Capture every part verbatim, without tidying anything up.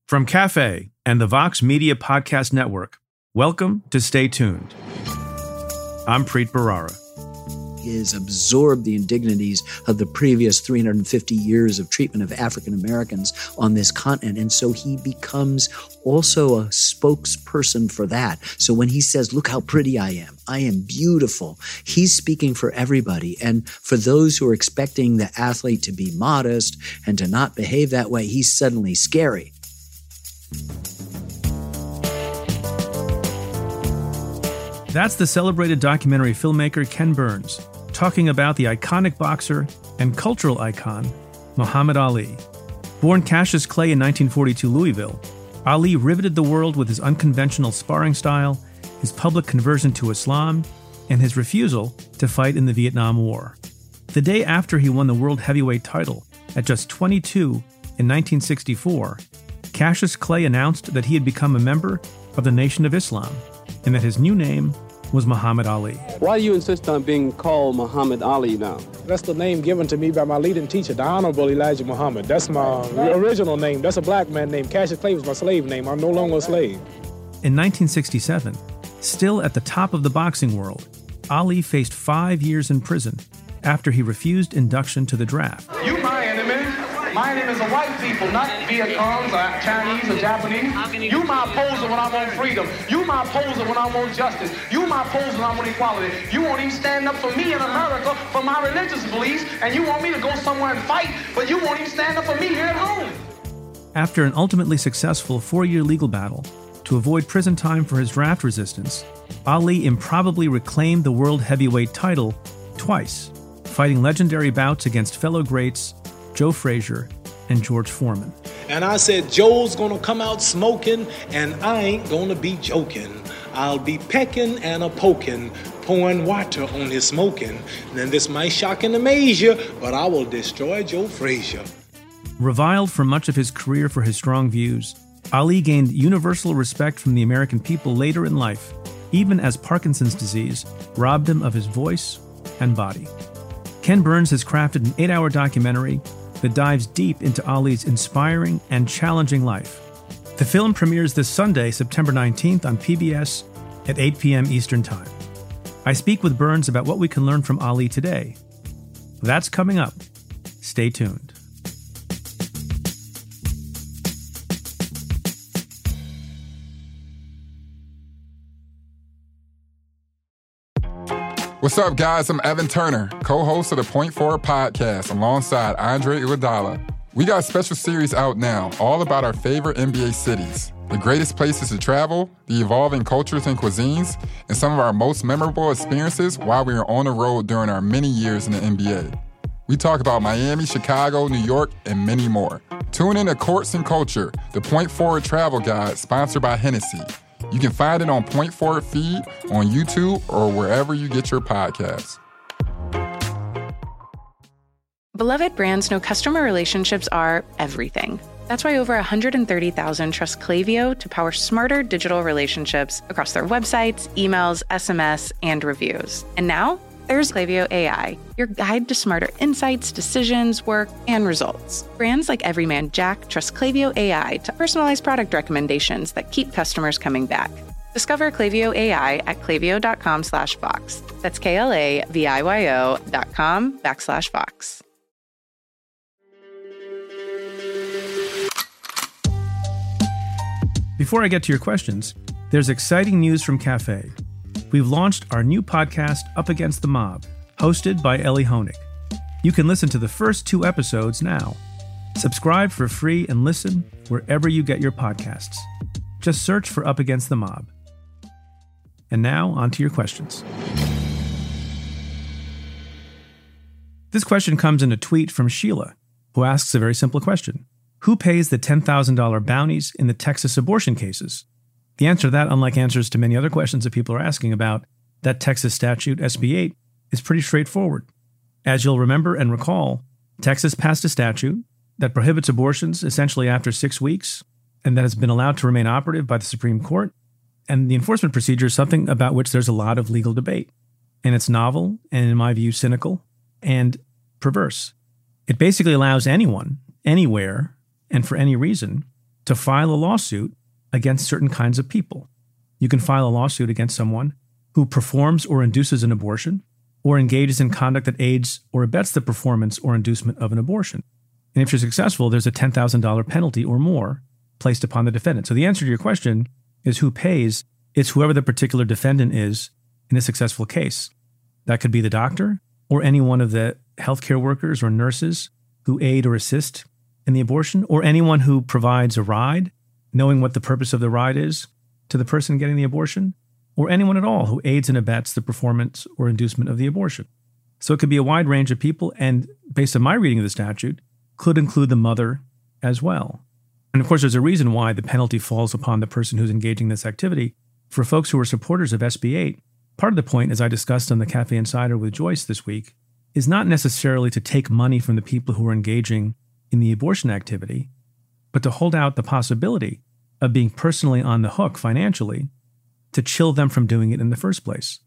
From Cafe and the Vox Media Podcast Network, welcome to Stay Tuned. I'm Preet Bharara. He has absorbed the indignities of the previous three hundred fifty years of treatment of African Americans on this continent. And so he becomes also a spokesperson for that. So when he says, look how pretty I am, I am beautiful, he's speaking for everybody. And for those who are expecting the athlete to be modest and to not behave that way, he's suddenly scary. That's the celebrated documentary filmmaker Ken Burns talking about the iconic boxer and cultural icon, Muhammad Ali. Born Cassius Clay in nineteen forty-two Louisville, Ali riveted the world with his unconventional sparring style, his public conversion to Islam, and his refusal to fight in the Vietnam War. The day after he won the world heavyweight title, at just twenty-two in nineteen sixty-four, Cassius Clay announced that he had become a member of the Nation of Islam and that his new name was Muhammad Ali. Why do you insist on being called Muhammad Ali now? That's the name given to me by my leading teacher, the Honorable Elijah Muhammad. That's my original name. That's a black man name. Cassius Clay was my slave name. I'm no longer a slave. In nineteen sixty-seven, still at the top of the boxing world, Ali faced five years in prison after he refused induction to the draft. You my enemy. My enemies are white people, not Viet Congs or Chinese or Japanese. You my opposer when I want freedom. You my opposer when I want justice. You my opposer when I want equality. You won't even stand up for me in America for my religious beliefs, and you want me to go somewhere and fight, but you won't even stand up for me here at home. After an ultimately successful four-year legal battle to avoid prison time for his draft resistance, Ali improbably reclaimed the world heavyweight title twice, fighting legendary bouts against fellow greats Joe Frazier and George Foreman. And I said, Joe's gonna come out smoking, and I ain't gonna be joking. I'll be pecking and a poking, pouring water on his smoking. Then this might shock and amaze you, but I will destroy Joe Frazier. Reviled for much of his career for his strong views, Ali gained universal respect from the American people later in life, even as Parkinson's disease robbed him of his voice and body. Ken Burns has crafted an eight-hour documentary that dives deep into Ali's inspiring and challenging life. The film premieres this Sunday, September nineteenth on P B S at eight p.m. Eastern Time. I speak with Burns about what we can learn from Ali today. That's coming up. Stay tuned. What's up, guys? I'm Evan Turner, co-host of the Point Forward podcast alongside Andre Iguodala. We got a special series out now, all about our favorite N B A cities, the greatest places to travel, the evolving cultures and cuisines, and some of our most memorable experiences while we were on the road during our many years in the N B A. We talk about Miami, Chicago, New York, and many more. Tune in to Courts and Culture, the Point Forward travel guide sponsored by Hennessy. You can find it on Point Forward feed, on YouTube, or wherever you get your podcasts. Beloved brands know customer relationships are everything. That's why over one hundred thirty thousand trust Klaviyo to power smarter digital relationships across their websites, emails, S M S, and reviews. And now, there's Klaviyo A I, your guide to smarter insights, decisions, work, and results. Brands like Everyman Jack trust Klaviyo A I to personalize product recommendations that keep customers coming back. Discover Klaviyo A I at klaviyo.com slash Vox. That's K-L-A-V-I-Y-O dot com backslash Vox. Before I get to your questions, there's exciting news from Cafe. We've launched our new podcast, Up Against the Mob, hosted by Ellie Honig. You can listen to the first two episodes now. Subscribe for free and listen wherever you get your podcasts. Just search for Up Against the Mob. And now, on to your questions. This question comes in a tweet from Sheila, who asks a very simple question. Who pays the ten thousand dollars bounties in the Texas abortion cases? The answer to that, unlike answers to many other questions that people are asking about that Texas statute, S B eight, is pretty straightforward. As you'll remember and recall, Texas passed a statute that prohibits abortions essentially after six weeks, and that has been allowed to remain operative by the Supreme Court. And the enforcement procedure is something about which there's a lot of legal debate. And it's novel, and in my view, cynical and perverse. It basically allows anyone, anywhere, and for any reason, to file a lawsuit against certain kinds of people. You can file a lawsuit against someone who performs or induces an abortion or engages in conduct that aids or abets the performance or inducement of an abortion. And if you're successful, there's a ten thousand dollars penalty or more placed upon the defendant. So the answer to your question is who pays? It's whoever the particular defendant is in a successful case. That could be the doctor or any one of the healthcare workers or nurses who aid or assist in the abortion, or anyone who provides a ride, knowing what the purpose of the ride is to the person getting the abortion, or anyone at all who aids and abets the performance or inducement of the abortion. So it could be a wide range of people, and based on my reading of the statute, could include the mother as well. And of course, there's a reason why the penalty falls upon the person who's engaging in this activity. For folks who are supporters of S B eight, part of the point, as I discussed on the Cafe Insider with Joyce this week, is not necessarily to take money from the people who are engaging in the abortion activity, but to hold out the possibility of being personally on the hook financially to chill them from doing it in the first place.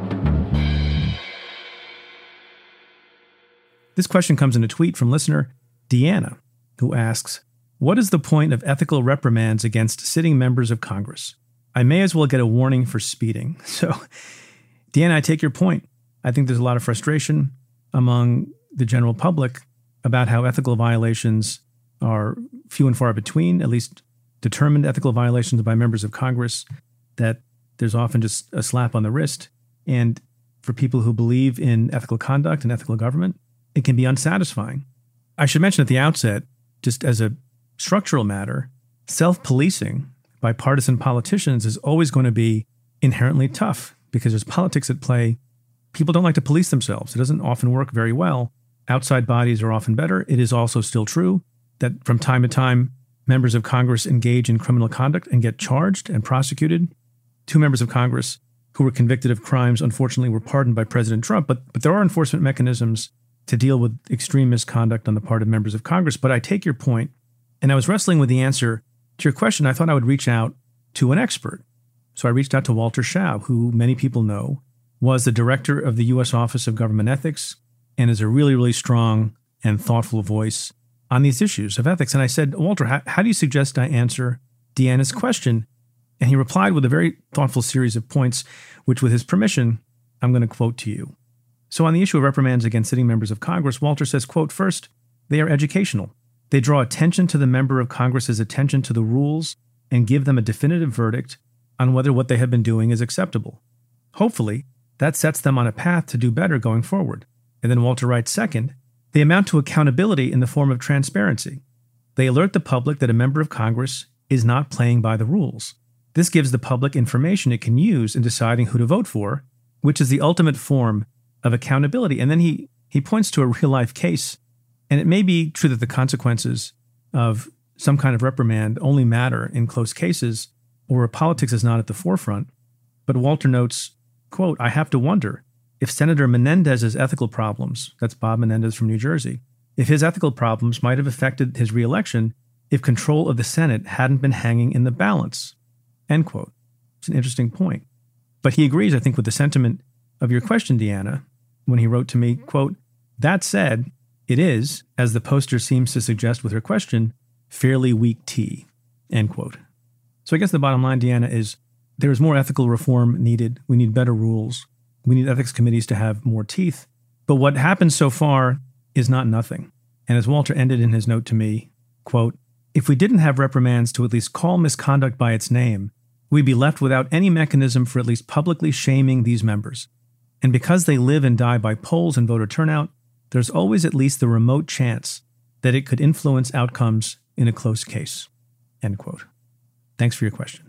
This question comes in a tweet from listener Deanna, who asks, "What is the point of ethical reprimands against sitting members of Congress? I may as well get a warning for speeding." So, Deanna, I take your point. I think there's a lot of frustration among the general public about how ethical violations are few and far between, at least determined ethical violations by members of Congress, that there's often just a slap on the wrist. And for people who believe in ethical conduct and ethical government, it can be unsatisfying. I should mention at the outset, just as a structural matter, self-policing by partisan politicians is always going to be inherently tough because there's politics at play. People don't like to police themselves. It doesn't often work very well. Outside bodies are often better. It is also still true that from time to time, members of Congress engage in criminal conduct and get charged and prosecuted. Two members of Congress who were convicted of crimes, unfortunately, were pardoned by President Trump. But, but there are enforcement mechanisms to deal with extreme misconduct on the part of members of Congress. But I take your point, and I was wrestling with the answer to your question. I thought I would reach out to an expert. So I reached out to Walter Shaub, who many people know was the director of the U S Office of Government Ethics and is a really, really strong and thoughtful voice on these issues of ethics. And I said, Walter, how, how do you suggest I answer Deanna's question? And he replied with a very thoughtful series of points, which with his permission, I'm going to quote to you. So on the issue of reprimands against sitting members of Congress, Walter says, quote, "First, they are educational. They draw attention to the member of Congress's attention to the rules and give them a definitive verdict on whether what they have been doing is acceptable. Hopefully, that sets them on a path to do better going forward." And then Walter writes, "Second, they amount to accountability in the form of transparency. They alert the public that a member of Congress is not playing by the rules. This gives the public information it can use in deciding who to vote for, which is the ultimate form of accountability." And then he he points to a real-life case. And it may be true that the consequences of some kind of reprimand only matter in close cases or where politics is not at the forefront. But Walter notes, quote, "I have to wonder if Senator Menendez's ethical problems," that's Bob Menendez from New Jersey, "if his ethical problems might have affected his reelection if control of the Senate hadn't been hanging in the balance," end quote. It's an interesting point. But he agrees, I think, with the sentiment of your question, Deanna, when he wrote to me, quote, "That said, it is, as the poster seems to suggest with her question, fairly weak tea," end quote. So I guess the bottom line, Deanna, is there is more ethical reform needed. We need better rules. We need ethics committees to have more teeth. But what happened so far is not nothing. And as Walter ended in his note to me, quote, "If we didn't have reprimands to at least call misconduct by its name, we'd be left without any mechanism for at least publicly shaming these members. And because they live and die by polls and voter turnout, there's always at least the remote chance that it could influence outcomes in a close case," end quote. Thanks for your question.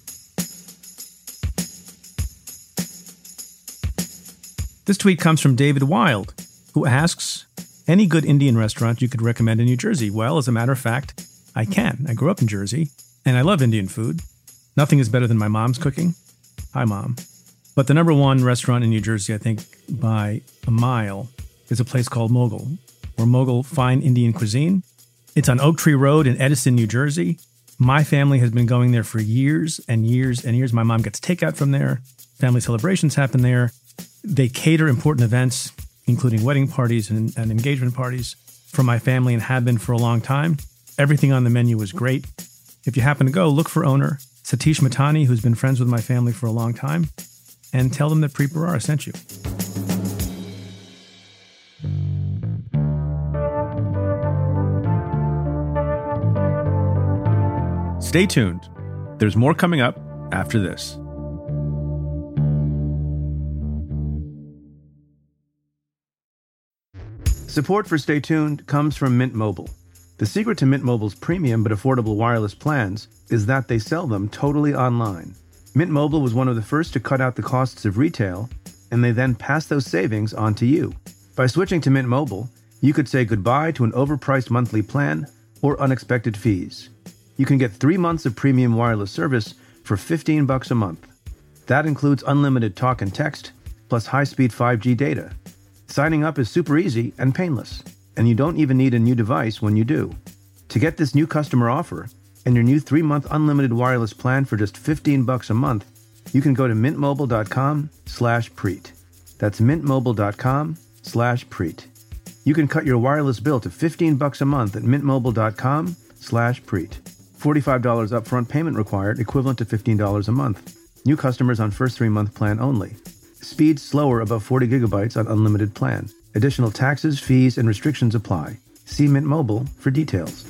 This tweet comes from David Wild, who asks, "Any good Indian restaurant you could recommend in New Jersey?" Well, as a matter of fact, I can. I grew up in Jersey, and I love Indian food. Nothing is better than my mom's cooking. Hi, Mom. But the number one restaurant in New Jersey, I think by a mile, is a place called Mogul, or Mogul Fine Indian Cuisine. It's on Oak Tree Road in Edison, New Jersey. My family has been going there for years and years and years. My mom gets takeout from there. Family celebrations happen there. They cater important events, including wedding parties and, and engagement parties, for my family and have been for a long time. Everything on the menu was great. If you happen to go, look for owner Satish Matani, who's been friends with my family for a long time, and tell them that Preet Bharara sent you. Stay tuned. There's more coming up after this. Support for Stay Tuned comes from Mint Mobile. The secret to Mint Mobile's premium but affordable wireless plans is that they sell them totally online. Mint Mobile was one of the first to cut out the costs of retail, and they then pass those savings on to you. By switching to Mint Mobile, you could say goodbye to an overpriced monthly plan or unexpected fees. You can get three months of premium wireless service for fifteen bucks a month. That includes unlimited talk and text, plus high-speed five G data. Signing up is super easy and painless, and you don't even need a new device when you do. To get this new customer offer and your new three-month unlimited wireless plan for just fifteen bucks a month, you can go to mintmobile.com slash Preet. That's mintmobile.com slash Preet. You can cut your wireless bill to fifteen bucks a month at mintmobile.com slash Preet. forty-five dollars upfront payment required, equivalent to fifteen dollars a month. New customers on first three-month plan only. Speed slower above forty gigabytes on unlimited plan. Additional taxes, fees, and restrictions apply. See Mint Mobile for details.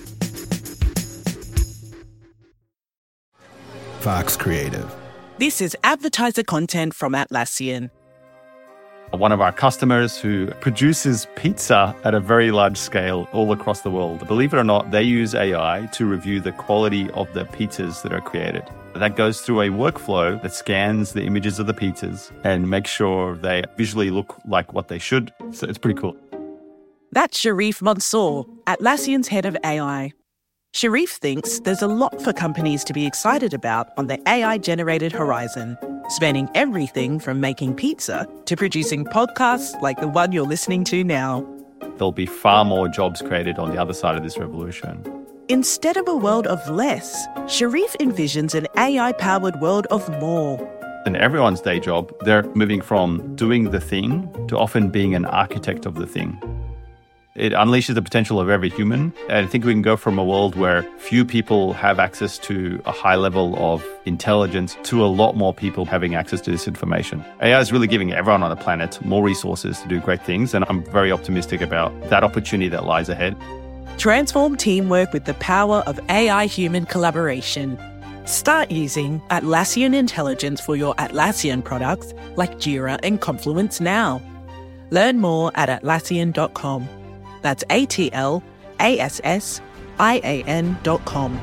Fox Creative. This is advertiser content from Atlassian. One of our customers who produces pizza at a very large scale all across the world. Believe it or not, they use A I to review the quality of the pizzas that are created. That goes through a workflow that scans the images of the pizzas and makes sure they visually look like what they should. So it's pretty cool. That's Sharif Mansour, Atlassian's head of A I. Sharif thinks there's a lot for companies to be excited about on the A I-generated horizon, spanning everything from making pizza to producing podcasts like the one you're listening to now. There'll be far more jobs created on the other side of this revolution. Instead of a world of less, Sharif envisions an A I-powered world of more. In everyone's day job, they're moving from doing the thing to often being an architect of the thing. It unleashes the potential of every human. And I think we can go from a world where few people have access to a high level of intelligence to a lot more people having access to this information. A I is really giving everyone on the planet more resources to do great things. And I'm very optimistic about that opportunity that lies ahead. Transform teamwork with the power of A I-human collaboration. Start using Atlassian Intelligence for your Atlassian products like Jira and Confluence now. Learn more at atlassian dot com. That's A T L A S S I A N dot com.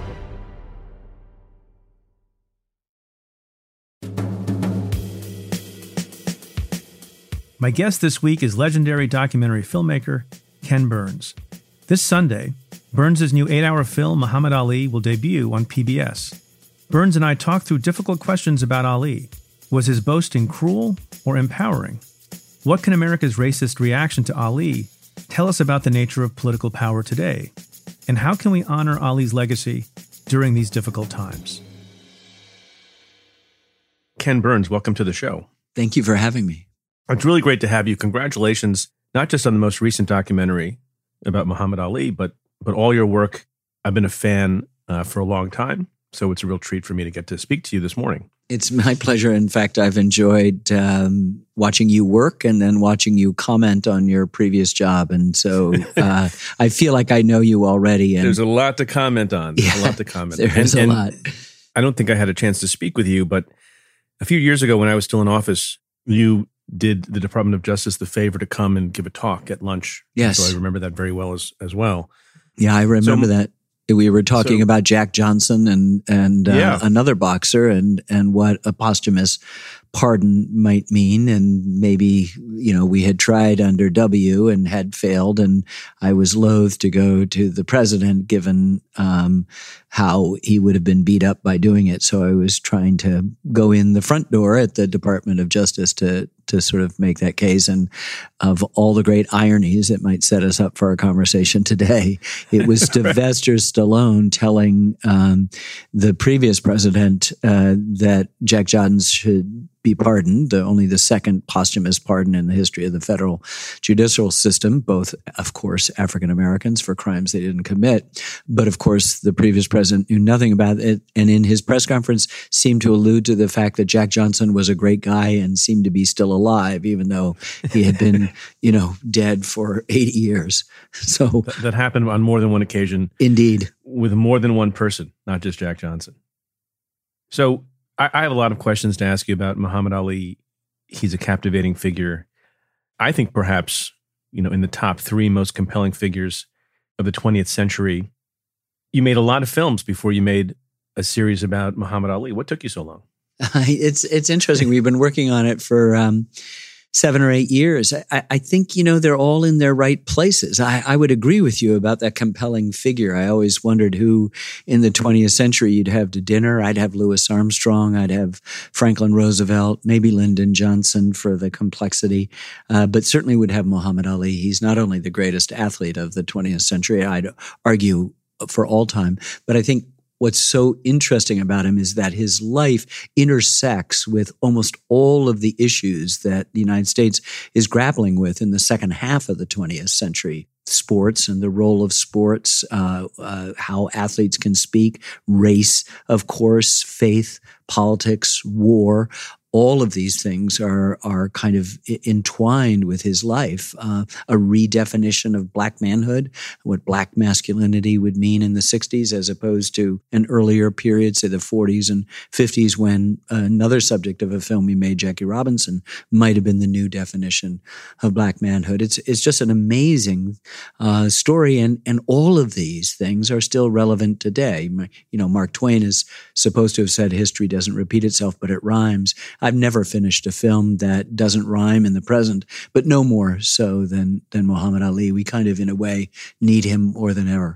My guest this week is legendary documentary filmmaker Ken Burns. This Sunday, Burns' new eight-hour film, Muhammad Ali, will debut on P B S. Burns and I talked through difficult questions about Ali. Was his boasting cruel or empowering? What can America's racist reaction to Ali tell us about the nature of political power today? And how can we honor Ali's legacy during these difficult times? Ken Burns, welcome to the show. Thank you for having me. It's really great to have you. Congratulations, not just on the most recent documentary about Muhammad Ali, but but all your work. I've been a fan uh, for a long time, so it's a real treat for me to get to speak to you this morning. It's my pleasure. In fact, I've enjoyed um, watching you work and then watching you comment on your previous job. And so uh, I feel like I know you already. And there's a lot to comment on. There's yeah, a lot to comment on. There's and, a lot. I don't think I had a chance to speak with you, but a few years ago when I was still in office, you did the Department of Justice the favor to come and give a talk at lunch. Yes. So I remember that very well as, as well. Yeah, I remember so, that. We were talking so, about Jack Johnson and and uh, yeah. another boxer and and what a posthumous pardon might mean. And maybe, you know, we had tried under W and had failed. And I was loath to go to the president given um, how he would have been beat up by doing it. So I was trying to go in the front door at the Department of Justice to to sort of make that case. And of all the great ironies that might set us up for our conversation today, it was Sylvester Stallone telling um, the previous president uh, that Jack Johnson should be pardoned, uh, only the second posthumous pardon in the history of the federal judicial system, both, of course, African Americans for crimes they didn't commit. But, of course, the previous president knew nothing about it, and in his press conference seemed to allude to the fact that Jack Johnson was a great guy and seemed to be still alive, even though he had been, you know, dead for eighty years. So that, that happened on more than one occasion. Indeed. With more than one person, not just Jack Johnson. So I, I have a lot of questions to ask you about Muhammad Ali. He's a captivating figure. I think perhaps, you know, in the top three most compelling figures of the twentieth century. You made a lot of films before you made a series about Muhammad Ali. What took you so long? Uh, it's it's interesting. We've been working on it for um, seven or eight years. I, I think, you know, they're all in their right places. I, I would agree with you about that compelling figure. I always wondered who in the twentieth century you'd have to dinner. I'd have Louis Armstrong. I'd have Franklin Roosevelt, maybe Lyndon Johnson for the complexity, uh, but certainly would have Muhammad Ali. He's not only the greatest athlete of the twentieth century, I'd argue for all time, but I think what's so interesting about him is that his life intersects with almost all of the issues that the United States is grappling with in the second half of the twentieth century. Sports and the role of sports, uh, uh, how athletes can speak, race, of course, faith, politics, war. All of these things are are kind of entwined with his life. Uh, a redefinition of black manhood, what black masculinity would mean in the sixties as opposed to an earlier period, say the forties and fifties, when another subject of a film he made, Jackie Robinson, might have been the new definition of black manhood. It's it's just an amazing uh, story, and and all of these things are still relevant today. You know, Mark Twain is supposed to have said history doesn't repeat itself, but it rhymes. I've never finished a film that doesn't rhyme in the present, but no more so than than Muhammad Ali. We kind of, in a way, need him more than ever.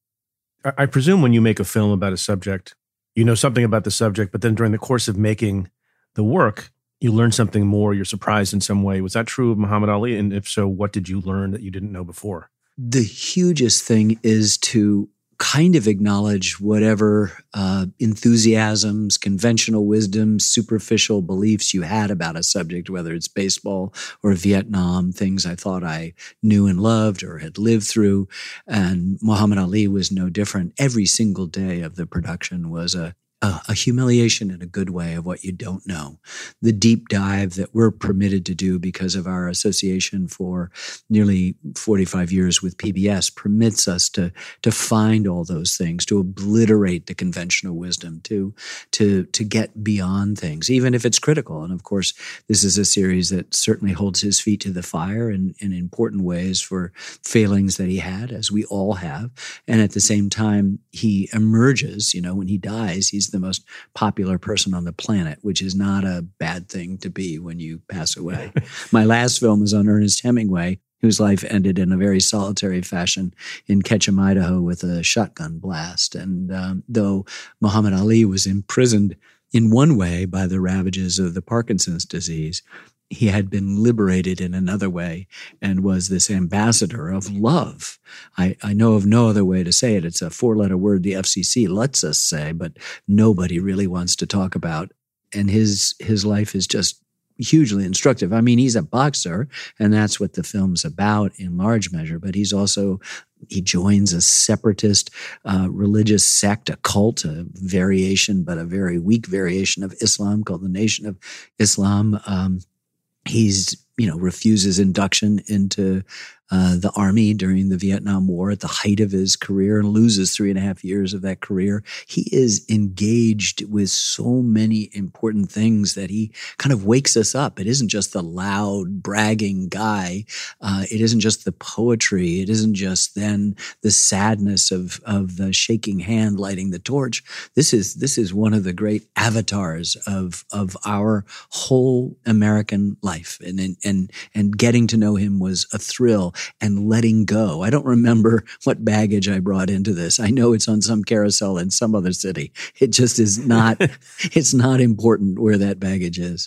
I, I presume when you make a film about a subject, you know something about the subject, but then during the course of making the work, you learn something more, you're surprised in some way. Was that true of Muhammad Ali? And if so, what did you learn that you didn't know before? The hugest thing is to kind of acknowledge whatever uh, enthusiasms, conventional wisdom, superficial beliefs you had about a subject, whether it's baseball or Vietnam, things I thought I knew and loved or had lived through. And Muhammad Ali was no different. Every single day of the production was a Uh, a humiliation in a good way of what you don't know. The deep dive that we're permitted to do because of our association for nearly forty-five years with P B S permits us to to find all those things, to obliterate the conventional wisdom, to to to get beyond things, even if it's critical. And of course, this is a series that certainly holds his feet to the fire in, in important ways for failings that he had, as we all have. And at the same time, he emerges, you know, when he dies, he's the most popular person on the planet, which is not a bad thing to be when you pass away. My last film is on Ernest Hemingway, whose life ended in a very solitary fashion in Ketchum, Idaho, with a shotgun blast. And um, though Muhammad Ali was imprisoned in one way by the ravages of the Parkinson's disease, he had been liberated in another way and was this ambassador of love. I, I know of no other way to say it. It's a four-letter word the F C C lets us say, but nobody really wants to talk about. And his his life is just hugely instructive. I mean, he's a boxer, and that's what the film's about in large measure, but he's also he joins a separatist uh, religious sect, a cult, a variation, but a very weak variation of Islam called the Nation of Islam. Um, He's, you know, refuses induction into uh, the army during the Vietnam War at the height of his career and loses three and a half years of that career. He is engaged with so many important things that he kind of wakes us up. It isn't just the loud, bragging guy. Uh, it isn't just the poetry. It isn't just then the sadness of of the shaking hand lighting the torch. This is this is one of the great avatars of of our whole American life, and and and, and getting to know him was a thrill. And letting go. I don't remember what baggage I brought into this. I know it's on some carousel in some other city. It just is not, it's not important where that baggage is.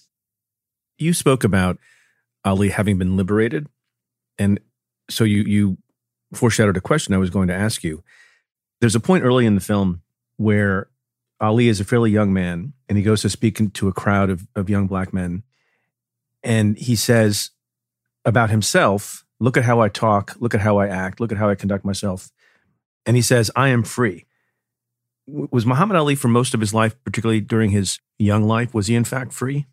You spoke about Ali having been liberated. And so you, you foreshadowed a question I was going to ask you. There's a point early in the film where Ali is a fairly young man, and he goes to speak to a crowd of, of young black men. And he says about himself, look at how I talk, look at how I act, look at how I conduct myself. And he says, I am free. Was Muhammad Ali, for most of his life, particularly during his young life, was he in fact free?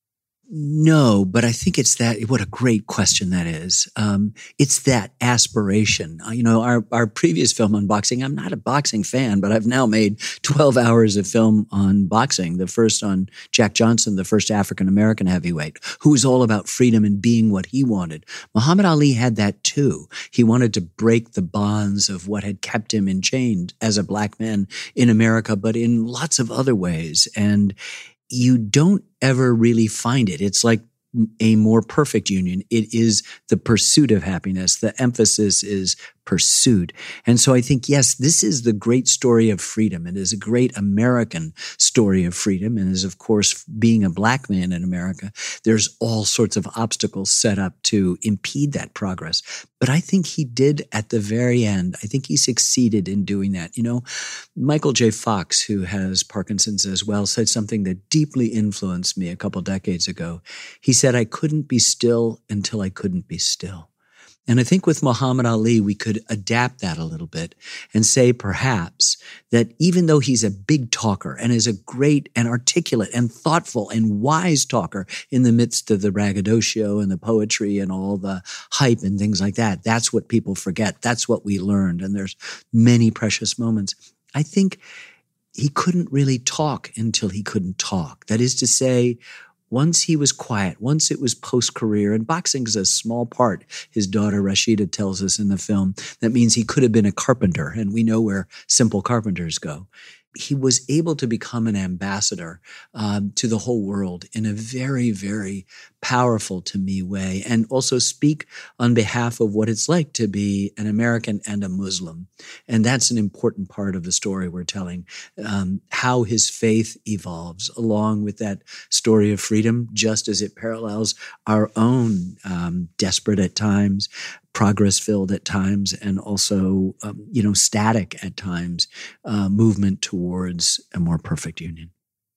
No, but I think it's that, what a great question that is. Um, it's that aspiration. Uh, you know, our, our previous film on boxing, I'm not a boxing fan, but I've now made twelve hours of film on boxing. The first on Jack Johnson, the first African-American heavyweight, who was all about freedom and being what he wanted. Muhammad Ali had that too. He wanted to break the bonds of what had kept him enchained as a black man in America, but in lots of other ways. And you don't ever really find it. It's like a more perfect union. It is the pursuit of happiness. The emphasis is pursuit. And so I think, yes, this is the great story of freedom. It is a great American story of freedom. And as, of course, being a black man in America, there's all sorts of obstacles set up to impede that progress. But I think he did at the very end. I think he succeeded in doing that. You know, Michael J. Fox, who has Parkinson's as well, said something that deeply influenced me a couple decades ago. He said, I couldn't be still until I couldn't be still. And I think with Muhammad Ali, we could adapt that a little bit and say perhaps that even though he's a big talker and is a great and articulate and thoughtful and wise talker in the midst of the braggadocio and the poetry and all the hype and things like that, that's what people forget. That's what we learned. And there's many precious moments. I think he couldn't really talk until he couldn't talk. That is to say, once he was quiet, once it was post-career, and boxing is a small part, his daughter Rashida tells us in the film, that means he could have been a carpenter, and we know where simple carpenters go. He was able to become an ambassador um, to the whole world in a very, very powerful to me way, and also speak on behalf of what it's like to be an American and a Muslim. And that's an important part of the story we're telling, um, how his faith evolves along with that story of freedom, just as it parallels our own um, desperate at times, progress-filled at times, and also, um, you know, static at times, uh, movement towards a more perfect union.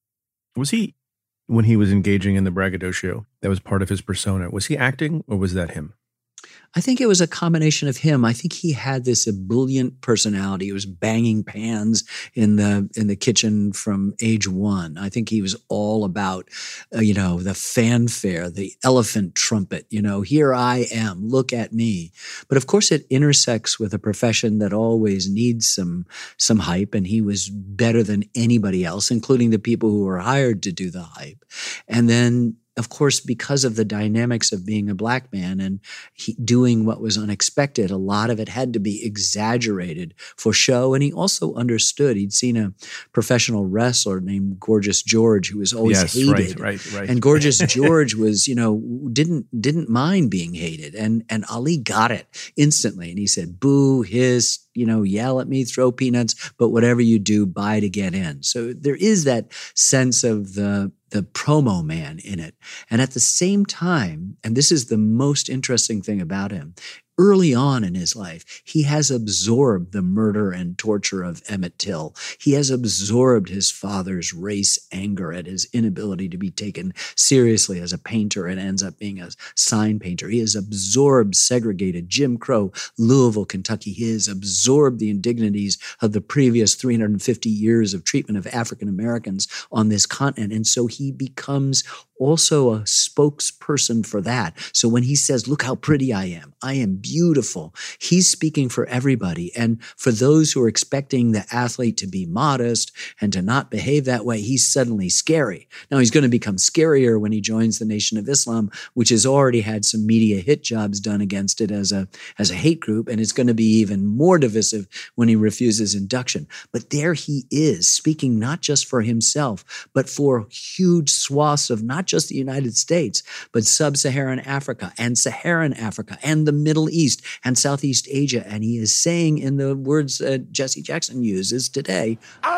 Was he, when he was engaging in the braggadocio, that was part of his persona, was he acting or was that him? I think it was a combination of him. I think he had this ebullient personality. He was banging pans in the in the kitchen from age one. I think he was all about, uh, you know, the fanfare, the elephant trumpet. You know, here I am, look at me. But of course, it intersects with a profession that always needs some some hype, and he was better than anybody else, including the people who were hired to do the hype. And then, of course, because of the dynamics of being a black man and he, doing what was unexpected, a lot of it had to be exaggerated for show. And he also understood. He'd seen a professional wrestler named Gorgeous George who was always yes, hated. Right, right, right. And Gorgeous George was, you know, didn't didn't mind being hated. And and Ali got it instantly. And he said, boo, hiss, you know, yell at me, throw peanuts, but whatever you do, buy to get in. So there is that sense of the the promo man in it. And at the same time, and this is the most interesting thing about him, early on in his life, he has absorbed the murder and torture of Emmett Till. He has absorbed his father's race anger at his inability to be taken seriously as a painter and ends up being a sign painter. He has absorbed segregated Jim Crow, Louisville, Kentucky. He has absorbed the indignities of the previous three hundred fifty years of treatment of African Americans on this continent. And so he becomes also a spokesperson for that. So when he says, look how pretty I am, I am beautiful, he's speaking for everybody. And for those who are expecting the athlete to be modest and to not behave that way, he's suddenly scary. Now he's going to become scarier when he joins the Nation of Islam, which has already had some media hit jobs done against it as a, as a hate group. And it's going to be even more divisive when he refuses induction. But there he is, speaking not just for himself, but for huge swaths of not just the United States, but sub-Saharan Africa and Saharan Africa and the Middle East and Southeast Asia. And he is saying, in the words that Jesse Jackson uses today,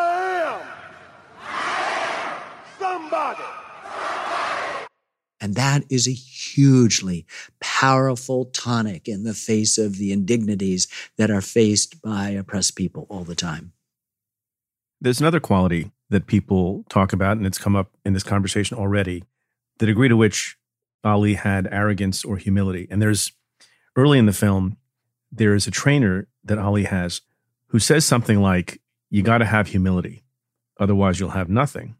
I am somebody. And that is a hugely powerful tonic in the face of the indignities that are faced by oppressed people all the time. There's another quality that people talk about, and it's come up in this conversation already, the degree to which Ali had arrogance or humility. And there's, early in the film, there is a trainer that Ali has who says something like, you got to have humility, otherwise you'll have nothing.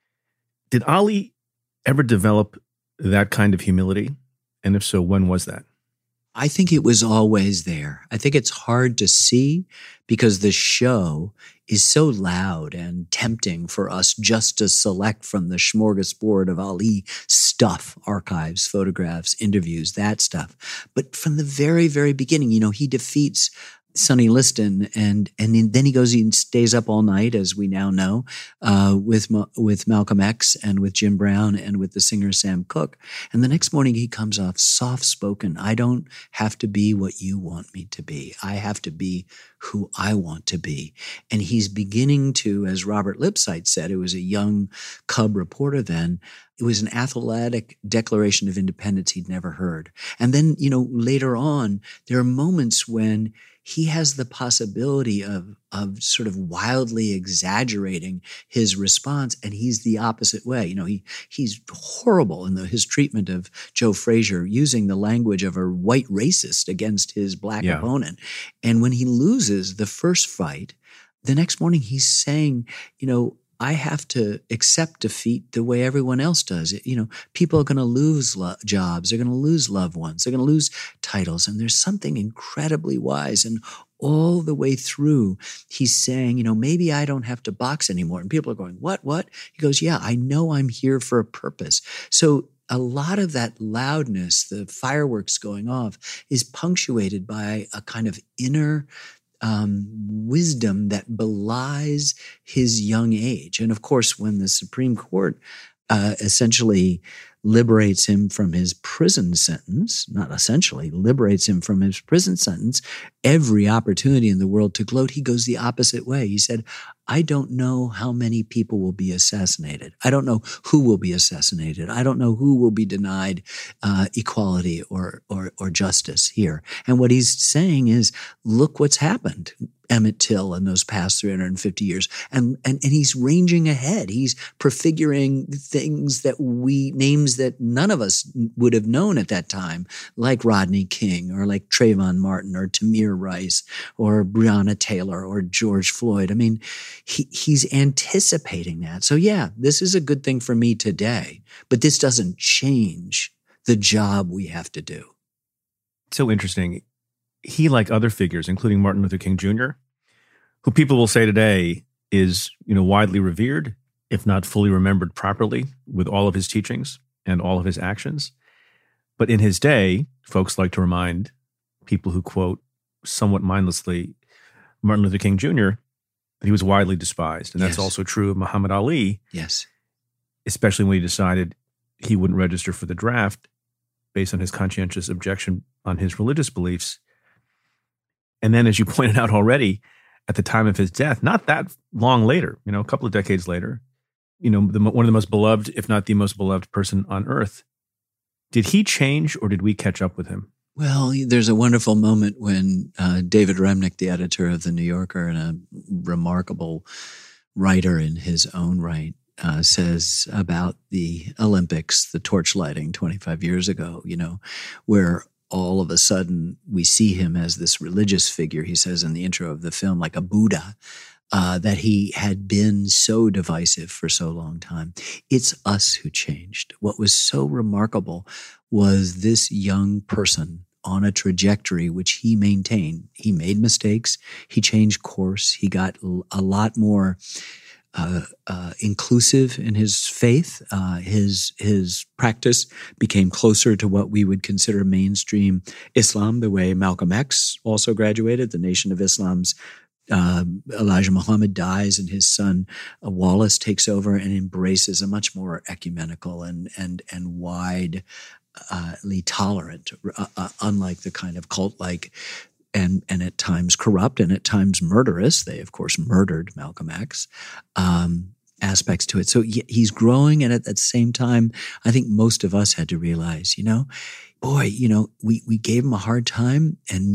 Did Ali ever develop that kind of humility? And if so, when was that? I think it was always there. I think it's hard to see because the show is so loud and tempting for us just to select from the smorgasbord of Ali stuff, archives, photographs, interviews, that stuff. But from the very, very beginning, you know, he defeats Sonny Liston, and and then he goes and stays up all night, as we now know, uh, with with Malcolm X and with Jim Brown and with the singer Sam Cooke. And the next morning he comes off soft-spoken. I don't have to be what you want me to be. I have to be who I want to be. And he's beginning to, as Robert Lipsyte said, it was a young cub reporter then, it was an athletic declaration of independence he'd never heard. And then, you know, later on, there are moments when he has the possibility of, of sort of wildly exaggerating his response, and he's the opposite way. You know, he he's horrible in the, his treatment of Joe Frazier, using the language of a white racist against his black yeah. opponent. And when he loses the first fight, the next morning he's saying, you know, I have to accept defeat the way everyone else does. You know, people are going to lose lo- jobs. They're going to lose loved ones. They're going to lose titles. And there's something incredibly wise. And all the way through, he's saying, you know, maybe I don't have to box anymore. And people are going, what, what? He goes, yeah, I know I'm here for a purpose. So a lot of that loudness, the fireworks going off, is punctuated by a kind of inner Um, wisdom that belies his young age. And of course, when the Supreme Court uh, essentially liberates him from his prison sentence, not essentially, liberates him from his prison sentence, every opportunity in the world to gloat, he goes the opposite way. He said, I don't know how many people will be assassinated. I don't know who will be assassinated. I don't know who will be denied uh, equality or, or or justice here. And what he's saying is, look what's happened, Emmett Till, in those past three hundred fifty years. And, and, and he's ranging ahead. He's prefiguring things that we, names that none of us would have known at that time, like Rodney King or like Trayvon Martin or Tamir Rice or Breonna Taylor or George Floyd. I mean, He, he's anticipating that. So yeah, this is a good thing for me today, but this doesn't change the job we have to do. So interesting. He, like other figures, including Martin Luther King Junior, who people will say today is, you know, widely revered, if not fully remembered properly, with all of his teachings and all of his actions. But in his day, folks like to remind people who quote somewhat mindlessly Martin Luther King Junior he was widely despised. And that's yes. also true of Muhammad Ali. Yes. Especially when he decided he wouldn't register for the draft based on his conscientious objection on his religious beliefs. And then, as you pointed out already, at the time of his death, not that long later, you know, a couple of decades later, you know, the, one of the most beloved, if not the most beloved person on earth. Did he change, or did we catch up with him? Well, there's a wonderful moment when uh, David Remnick, the editor of The New Yorker and a remarkable writer in his own right, uh, says about the Olympics, the torch lighting twenty-five years ago, you know, where all of a sudden we see him as this religious figure, he says in the intro of the film, like a Buddha, uh, that he had been so divisive for so long time. It's us who changed. What was so remarkable was this young person on a trajectory which he maintained. He made mistakes. He changed course. He got a lot more uh, uh, inclusive in his faith. Uh, his his practice became closer to what we would consider mainstream Islam, the way Malcolm X also graduated. The Nation of Islam's uh, Elijah Muhammad dies, and his son uh, Wallace takes over and embraces a much more ecumenical and and and wide. Uh, tolerant, uh, uh, unlike the kind of cult-like and and at times corrupt and at times murderous. They, of course, murdered Malcolm X. Um, aspects to it. So he's growing, and at the same time, I think most of us had to realize, you know, boy, you know, we we gave him a hard time, and yet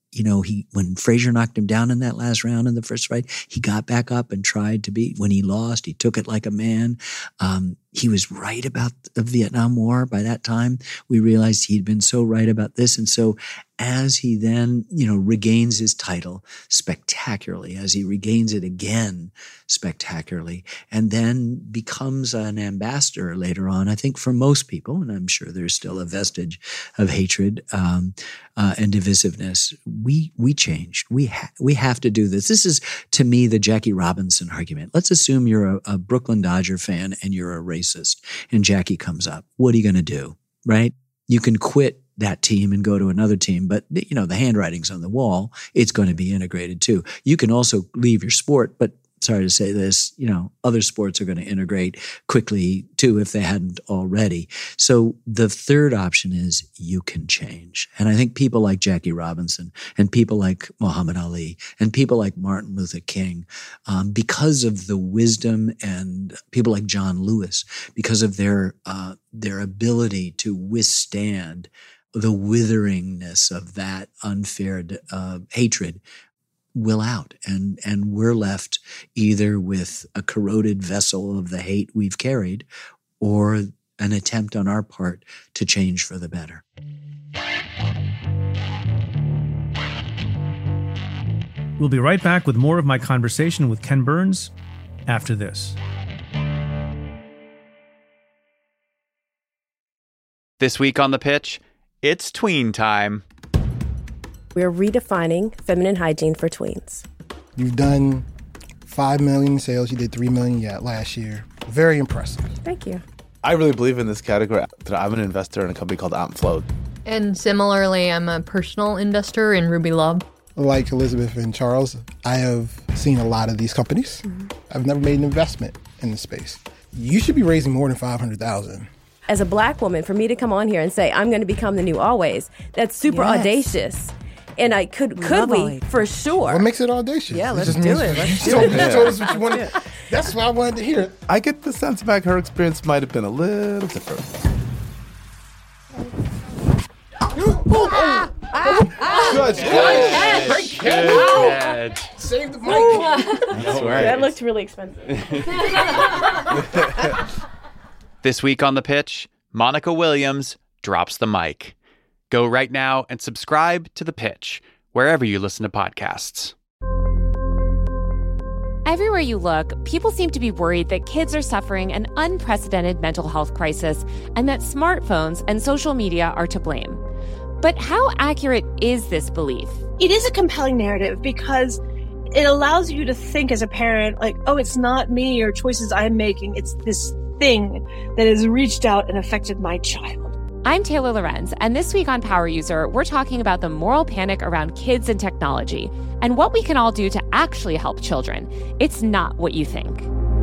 you know, he when Frazier knocked him down in that last round in the first fight, he got back up and tried to beat. When he lost, he took it like a man. Um, he was right about the Vietnam War. By that time, we realized he'd been so right about this. And so as he then, you know, regains his title spectacularly, as he regains it again spectacularly, and then becomes an ambassador later on, I think for most people, and I'm sure there's still a vestige of hatred um, uh, and divisiveness, we we changed. We, ha- we have to do this. This is, to me, the Jackie Robinson argument. Let's assume you're a, a Brooklyn Dodger fan and you're a racist, and Jackie comes up. What are you going to do, right? You can quit that team and go to another team, but you know, the handwriting's on the wall. It's going to be integrated too. You can also leave your sport, but sorry to say this, you know, other sports are going to integrate quickly too if they hadn't already. So the third option is you can change. And I think people like Jackie Robinson and people like Muhammad Ali and people like Martin Luther King, um, because of the wisdom, and people like John Lewis, because of their uh, their ability to withstand the witheringness of that unfair uh, hatred, will out. And, and we're left either with a corroded vessel of the hate we've carried, or an attempt on our part to change for the better. We'll be right back with more of my conversation with Ken Burns after this. This week on The Pitch, it's tween time. We're redefining feminine hygiene for tweens. You've done five million in sales. You did three million yet last year. Very impressive. Thank you. I really believe in this category. I'm an investor in a company called AmpFloat. And similarly, I'm a personal investor in Ruby Love. Like Elizabeth and Charles, I have seen a lot of these companies. Mm-hmm. I've never made an investment in the space. You should be raising more than five hundred thousand dollars. As a Black woman, for me to come on here and say, I'm going to become the new Always, that's super yes. audacious. And I could, could we, we, for sure. What makes it audacious? Yeah, let's it do it. Let's do so, it. You told us what you wanted. That's what I wanted to hear. I get the sense back her experience might have been a little different. oh, oh, ah, good. Good. Great catch. Save the mic. That's right. That looked really expensive. This week on The Pitch, Monica Williams drops the mic. Go right now and subscribe to The Pitch, wherever you listen to podcasts. Everywhere you look, people seem to be worried that kids are suffering an unprecedented mental health crisis and that smartphones and social media are to blame. But how accurate is this belief? It is a compelling narrative because it allows you to think as a parent, like, oh, it's not me or choices I'm making. It's this thing that has reached out and affected my child. I'm Taylor Lorenz, and this week on Power User, we're talking about the moral panic around kids and technology and what we can all do to actually help children. It's not what you think.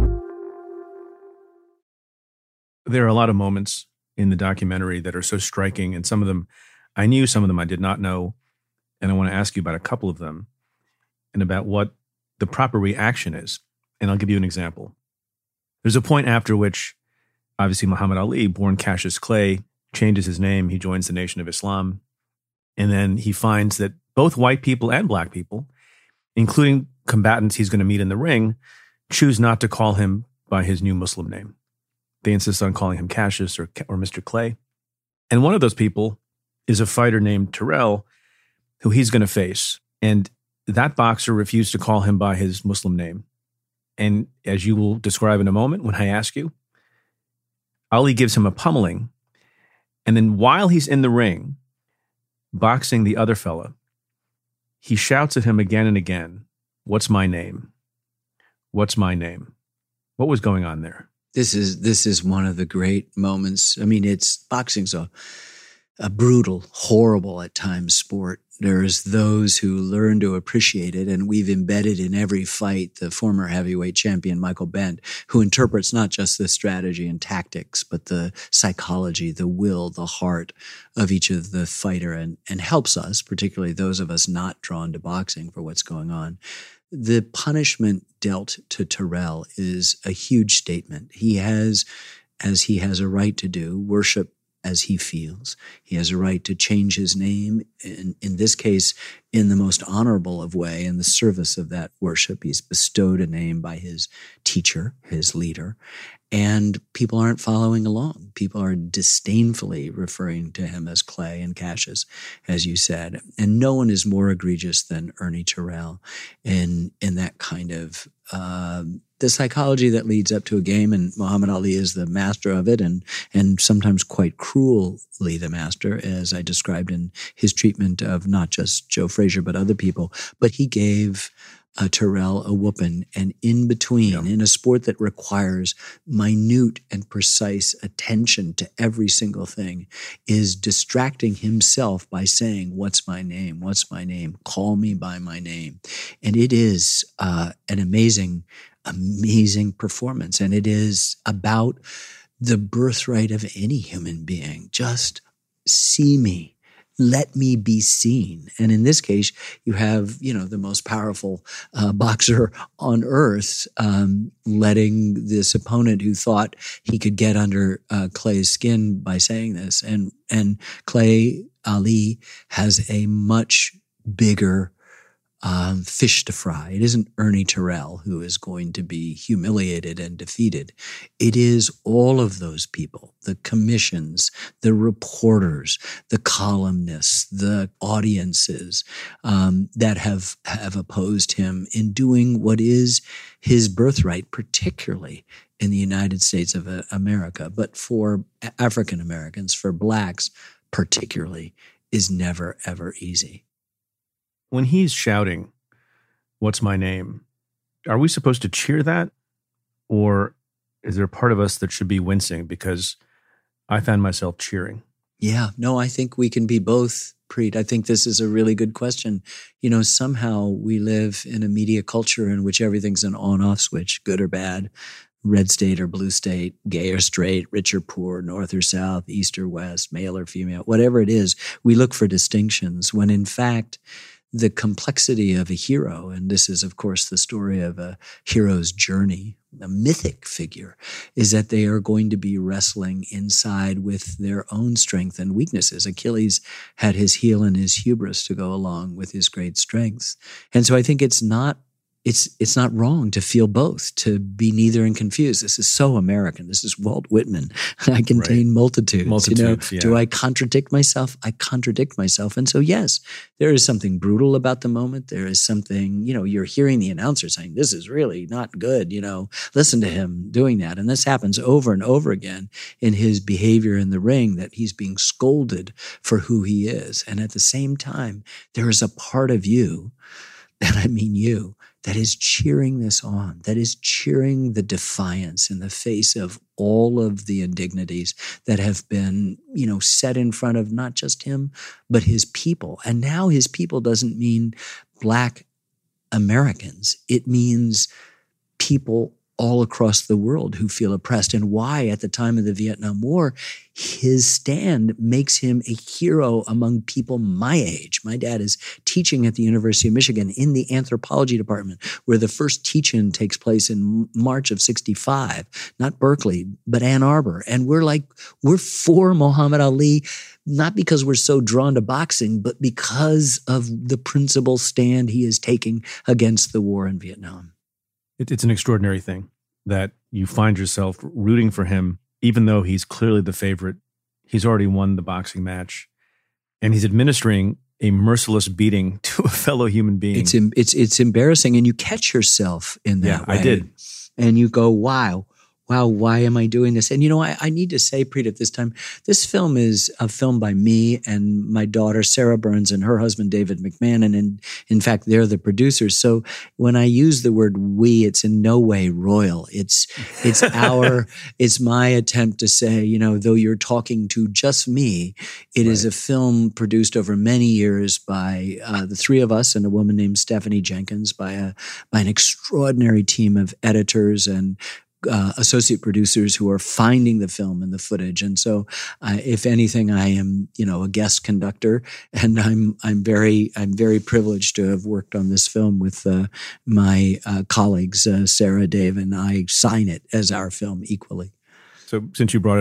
There are a lot of moments in the documentary that are so striking, and some of them I knew, some of them I did not know, and I want to ask you about a couple of them and about what the proper reaction is. And I'll give you an example. There's a point after which, obviously, Muhammad Ali, born Cassius Clay, changes his name. He joins the Nation of Islam. And then he finds that both white people and black people, including combatants he's going to meet in the ring, choose not to call him by his new Muslim name. They insist on calling him Cassius or, or Mister Clay. And one of those people is a fighter named Terrell, who he's going to face. And that boxer refused to call him by his Muslim name. And as you will describe in a moment when I ask you, Ali gives him a pummeling. And then while he's in the ring, boxing the other fella, he shouts at him again and again, "What's my name? What's my name?" What was going on there? This is this is one of the great moments. I mean, it's boxing's a a brutal, horrible at times sport. There's those who learn to appreciate it, and we've embedded in every fight the former heavyweight champion Michael Bent, who interprets not just the strategy and tactics, but the psychology, the will, the heart of each of the fighter, and, and helps us, particularly those of us not drawn to boxing, for what's going on. The punishment dealt to Terrell is a huge statement. He has, as he has a right to do, worship as he feels. He has a right to change his name, in, in this case, in the most honorable of way, in the service of that worship. He's bestowed a name by his teacher, his leader, and people aren't following along. People are disdainfully referring to him as Clay and Cassius, as you said. And no one is more egregious than Ernie Terrell in, in that kind of uh, the psychology that leads up to a game, and Muhammad Ali is the master of it, and and sometimes quite cruelly the master, as I described in his treatment of not just Joe Frazier, but other people. But he gave uh, Terrell a whooping, and in between, yeah. in a sport that requires minute and precise attention to every single thing, is distracting himself by saying, what's my name? What's my name? Call me by my name. And it is uh, an amazing amazing performance. And it is about the birthright of any human being. Just see me. Let me be seen. And in this case, you have, you know, the most powerful uh, boxer on earth um, letting this opponent who thought he could get under uh, Clay's skin by saying this. And, and Clay Ali has a much bigger Um, fish to fry. It isn't Ernie Terrell who is going to be humiliated and defeated. It is all of those people, the commissions, the reporters, the columnists, the audiences um, that have, have opposed him in doing what is his birthright, particularly in the United States of uh, America. But for African Americans, for blacks particularly, is never, ever easy. When he's shouting, what's my name? Are we supposed to cheer that? Or is there a part of us that should be wincing? Because I found myself cheering. Yeah, no, I think we can be both, Preet. I think this is a really good question. You know, somehow we live in a media culture in which everything's an on-off switch, good or bad, red state or blue state, gay or straight, rich or poor, north or south, east or west, male or female, whatever it is, we look for distinctions when in fact the complexity of a hero, and this is, of course, the story of a hero's journey, a mythic figure, is that they are going to be wrestling inside with their own strength and weaknesses. Achilles had his heel and his hubris to go along with his great strengths. And so I think it's not It's it's not wrong to feel both, to be neither and confused. This is so American. This is Walt Whitman. I contain right. multitudes. Multitudes, you know, yeah. Do I contradict myself? I contradict myself. And so, yes, there is something brutal about the moment. There is something, you know, you're hearing the announcer saying, this is really not good, you know, listen to him doing that. And this happens over and over again in his behavior in the ring, that he's being scolded for who he is. And at the same time, there is a part of you, and I mean you, that is cheering this on, that is cheering the defiance in the face of all of the indignities that have been, you know, set in front of not just him, but his people. And now his people doesn't mean Black Americans. It means people all across the world who feel oppressed, and why at the time of the Vietnam War, his stand makes him a hero among people my age. My dad is teaching at the University of Michigan in the anthropology department, where the first teach-in takes place in March of sixty-five, not Berkeley, but Ann Arbor. And we're like, we're for Muhammad Ali, not because we're so drawn to boxing, but because of the principal stand he is taking against the war in Vietnam. It, it's an extraordinary thing that you find yourself rooting for him, even though he's clearly the favorite. He's already won the boxing match, and he's administering a merciless beating to a fellow human being. It's it's it's embarrassing, and you catch yourself in that yeah, way. I did. And you go, wow. Wow, why am I doing this? And, you know, I, I need to say, Preet, at this time, this film is a film by me and my daughter, Sarah Burns, and her husband, David McMahon. And in, in fact, they're the producers. So when I use the word we, it's in no way royal. It's, it's our, it's my attempt to say, you know, though you're talking to just me, it right. is a film produced over many years by uh, the three of us and a woman named Stephanie Jenkins, by a, by an extraordinary team of editors and Uh, associate producers who are finding the film and the footage. And so, uh, if anything, I am, you know, a guest conductor, and I'm I'm very I'm very privileged to have worked on this film with uh, my uh, colleagues, uh, Sarah, Dave, and I sign it as our film equally. So, since you brought it up,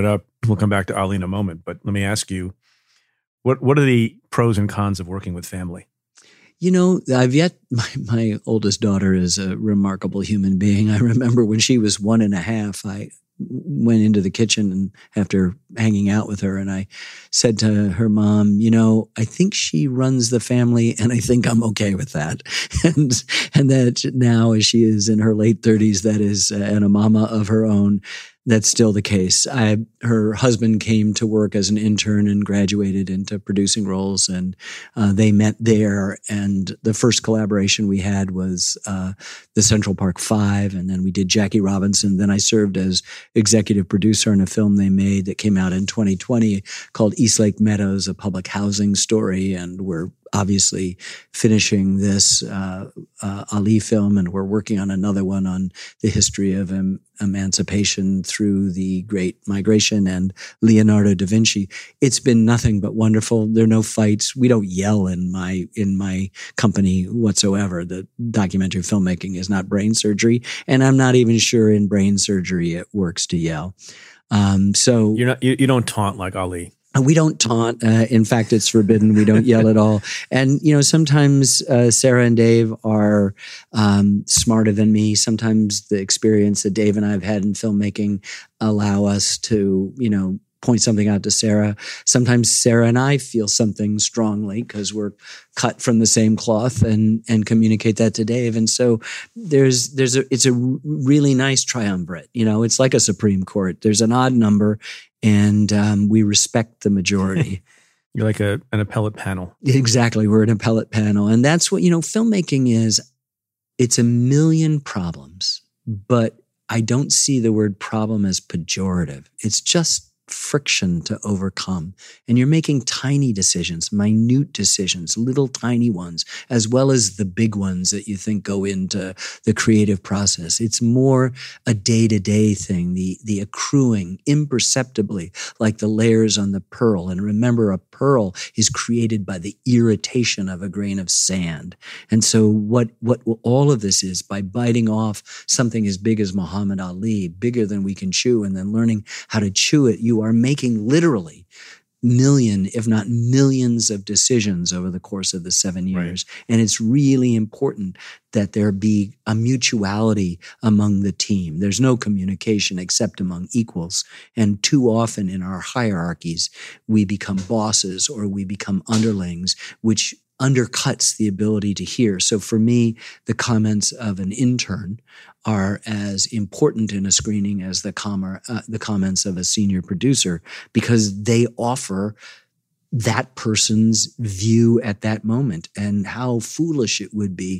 We'll come back to Ali in a moment, but let me ask you, what what are the pros and cons of working with family? You know, I've yet, my, my oldest daughter is a remarkable human being. I remember when she was one and a half, I went into the kitchen and after hanging out with her, and I said to her mom, you know, I think she runs the family and I think I'm okay with that. and and that now as she is in her late thirties, that is, uh, and a mama of her own, that's still the case. I, her husband came to work as an intern and graduated into producing roles, and uh, they met there. And the first collaboration we had was uh, the Central Park Five, and then we did Jackie Robinson. Then I served as executive producer in a film they made that came out in twenty twenty called Eastlake Meadows, a public housing story, and we're obviously finishing this uh, uh, Ali film, and we're working on another one on the history of em- emancipation through the Great Migration and Leonardo da Vinci. It's been nothing but wonderful. There are no fights. We don't yell in my in my company whatsoever. The documentary filmmaking is not brain surgery, and I'm not even sure in brain surgery it works to yell. Um, so You're not. You, you don't taunt like Ali. We don't taunt. Uh, in fact, it's forbidden. We don't yell at all. And, you know, sometimes uh, Sarah and Dave are um, smarter than me. Sometimes the experience that Dave and I have had in filmmaking allow us to, you know, point something out to Sarah. Sometimes Sarah and I feel something strongly because we're cut from the same cloth and and communicate that to Dave. And so there's there's a it's a really nice triumvirate. You know, it's like a Supreme Court. There's an odd number, and um, we respect the majority. You're like a an appellate panel. Exactly, we're an appellate panel, and that's what you know. Filmmaking is. It's a million problems, but I don't see the word problem as pejorative. It's just friction to overcome. And you're making tiny decisions, minute decisions, little tiny ones, as well as the big ones that you think go into the creative process. It's more a day-to-day thing, the, the accruing imperceptibly, like the layers on the pearl. And remember, a pearl is created by the irritation of a grain of sand. And so what, what all of this is, by biting off something as big as Muhammad Ali, bigger than we can chew, and then learning how to chew it, you are making literally million, if not millions of decisions over the course of the seven years. Right. And it's really important that there be a mutuality among the team. There's no communication except among equals. And too often in our hierarchies, we become bosses or we become underlings, which undercuts the ability to hear. So for me, the comments of an intern are as important in a screening as the, com- uh, the comments of a senior producer, because they offer that person's view at that moment, and how foolish it would be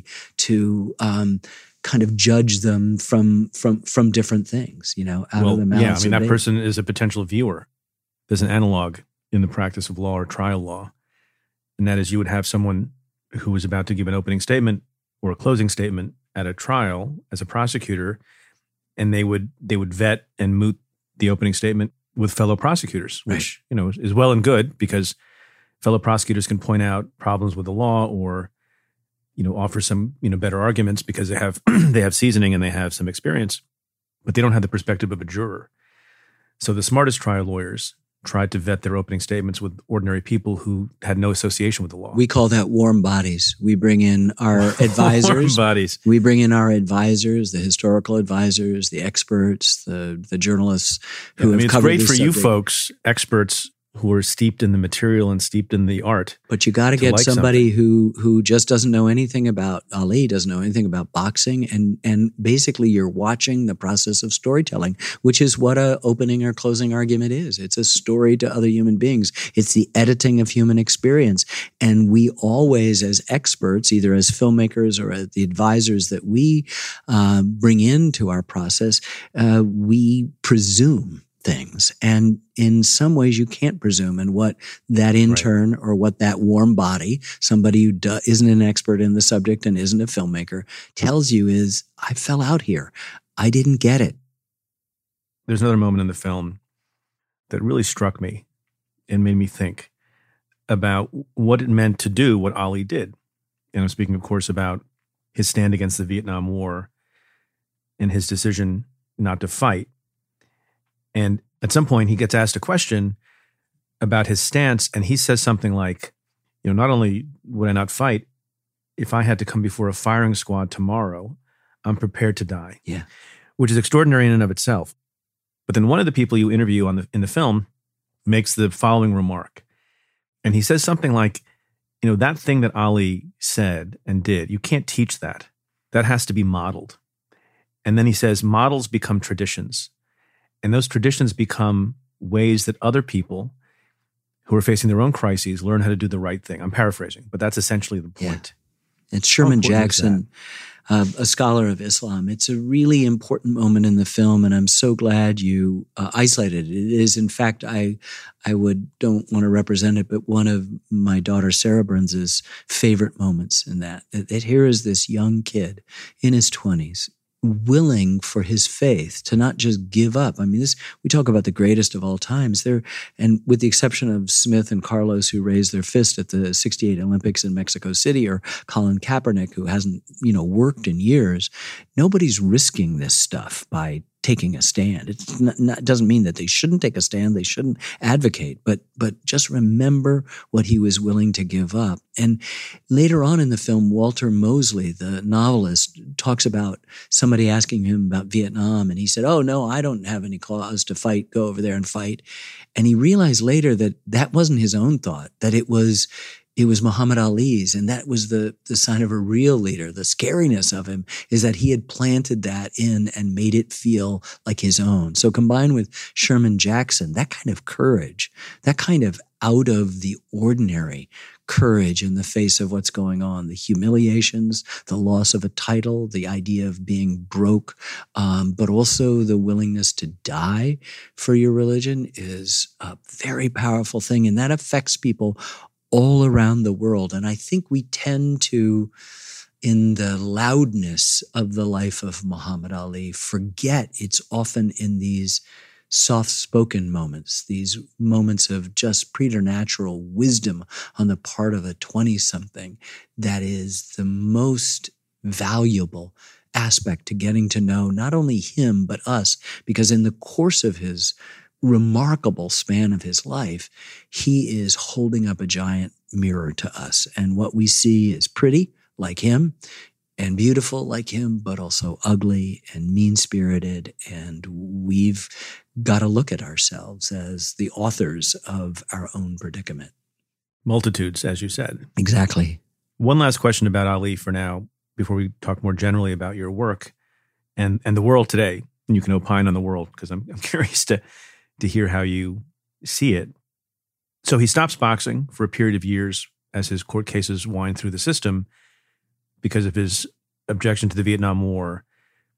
to um, kind of judge them from from from different things, you know, out well, of the mouths. Yeah, I mean, that they- person is a potential viewer. There's an analog in the practice of law or trial law, and that is you would have someone who was about to give an opening statement or a closing statement at a trial as a prosecutor, and they would they would vet and moot the opening statement with fellow prosecutors, Right. which you know is well and good, because fellow prosecutors can point out problems with the law or you know offer some you know better arguments because they have they have seasoning and they have some experience, but they don't have the perspective of a juror. So the smartest trial lawyers tried to vet their opening statements with ordinary people who had no association with the law. We call that warm bodies. We bring in our advisors. Warm bodies. We bring in our advisors, the historical advisors, the experts, the the journalists who Yeah, I have mean, it's covered great this for you subject. folks, experts who are steeped in the material and steeped in the art. But you got to get like somebody who who just doesn't know anything about Ali, doesn't know anything about boxing, and and basically you're watching the process of storytelling, which is what a opening or closing argument is. It's a story to other human beings. It's the editing of human experience, and we always, as experts, either as filmmakers or as the advisors that we uh, bring into our process, uh, we presume things. And in some ways you can't presume. And what that intern right. or what that warm body, somebody who do, isn't an expert in the subject and isn't a filmmaker, tells you is, I fell out here. I didn't get it. There's another moment in the film that really struck me and made me think about what it meant to do what Ali did. And I'm speaking, of course, about his stand against the Vietnam War and his decision not to fight. And at some point he gets asked a question about his stance, and he says something like, you know, not only would I not fight, if I had to come before a firing squad tomorrow, I'm prepared to die. Yeah. Which is extraordinary in and of itself. But then one of the people you interview on the in the film makes the following remark. And he says something like, you know, that thing that Ali said and did, you can't teach that. That has to be modeled. And then he says, models become traditions. And those traditions become ways that other people who are facing their own crises learn how to do the right thing. I'm paraphrasing, but that's essentially the point. Yeah. It's Sherman Jackson, uh, a scholar of Islam. It's a really important moment in the film, and I'm so glad you uh, isolated it. It is, in fact, I I would don't want to represent it, but one of my daughter Sarah Burns's favorite moments in that. That, that here is this young kid in his twenties, willing for his faith to not just give up. I mean, this we talk about the greatest of all times. There, and with the exception of Smith and Carlos, who raised their fist at the sixty-eight Olympics in Mexico City, or Colin Kaepernick, who hasn't, you know, worked in years, nobody's risking this stuff by taking a stand. It's not, not, it doesn't mean that they shouldn't take a stand, they shouldn't advocate, but but just remember what he was willing to give up. And later on in the film, Walter Mosley, the novelist, talks about somebody asking him about Vietnam, and he said, oh, no, I don't have any cause to fight, go over there and fight. And he realized later that that wasn't his own thought, that it was It was Muhammad Ali's, and that was the, the sign of a real leader. The scariness of him is that he had planted that in and made it feel like his own. So combined with Sherman Jackson, that kind of courage, that kind of out of the ordinary courage in the face of what's going on, the humiliations, the loss of a title, the idea of being broke, um, but also the willingness to die for your religion is a very powerful thing, and that affects people all around the world. And I think we tend to, in the loudness of the life of Muhammad Ali, forget it's often in these soft-spoken moments, these moments of just preternatural wisdom on the part of a twenty-something that is the most valuable aspect to getting to know not only him, but us, because in the course of his remarkable span of his life, he is holding up a giant mirror to us. And what we see is pretty, like him, and beautiful, like him, but also ugly and mean-spirited. And we've got to look at ourselves as the authors of our own predicament. Multitudes, as you said. Exactly. One last question about Ali for now, before we talk more generally about your work and, and the world today. And you can opine on the world, because I'm, I'm curious to to hear how you see it. So he stops boxing for a period of years as his court cases wind through the system because of his objection to the Vietnam War.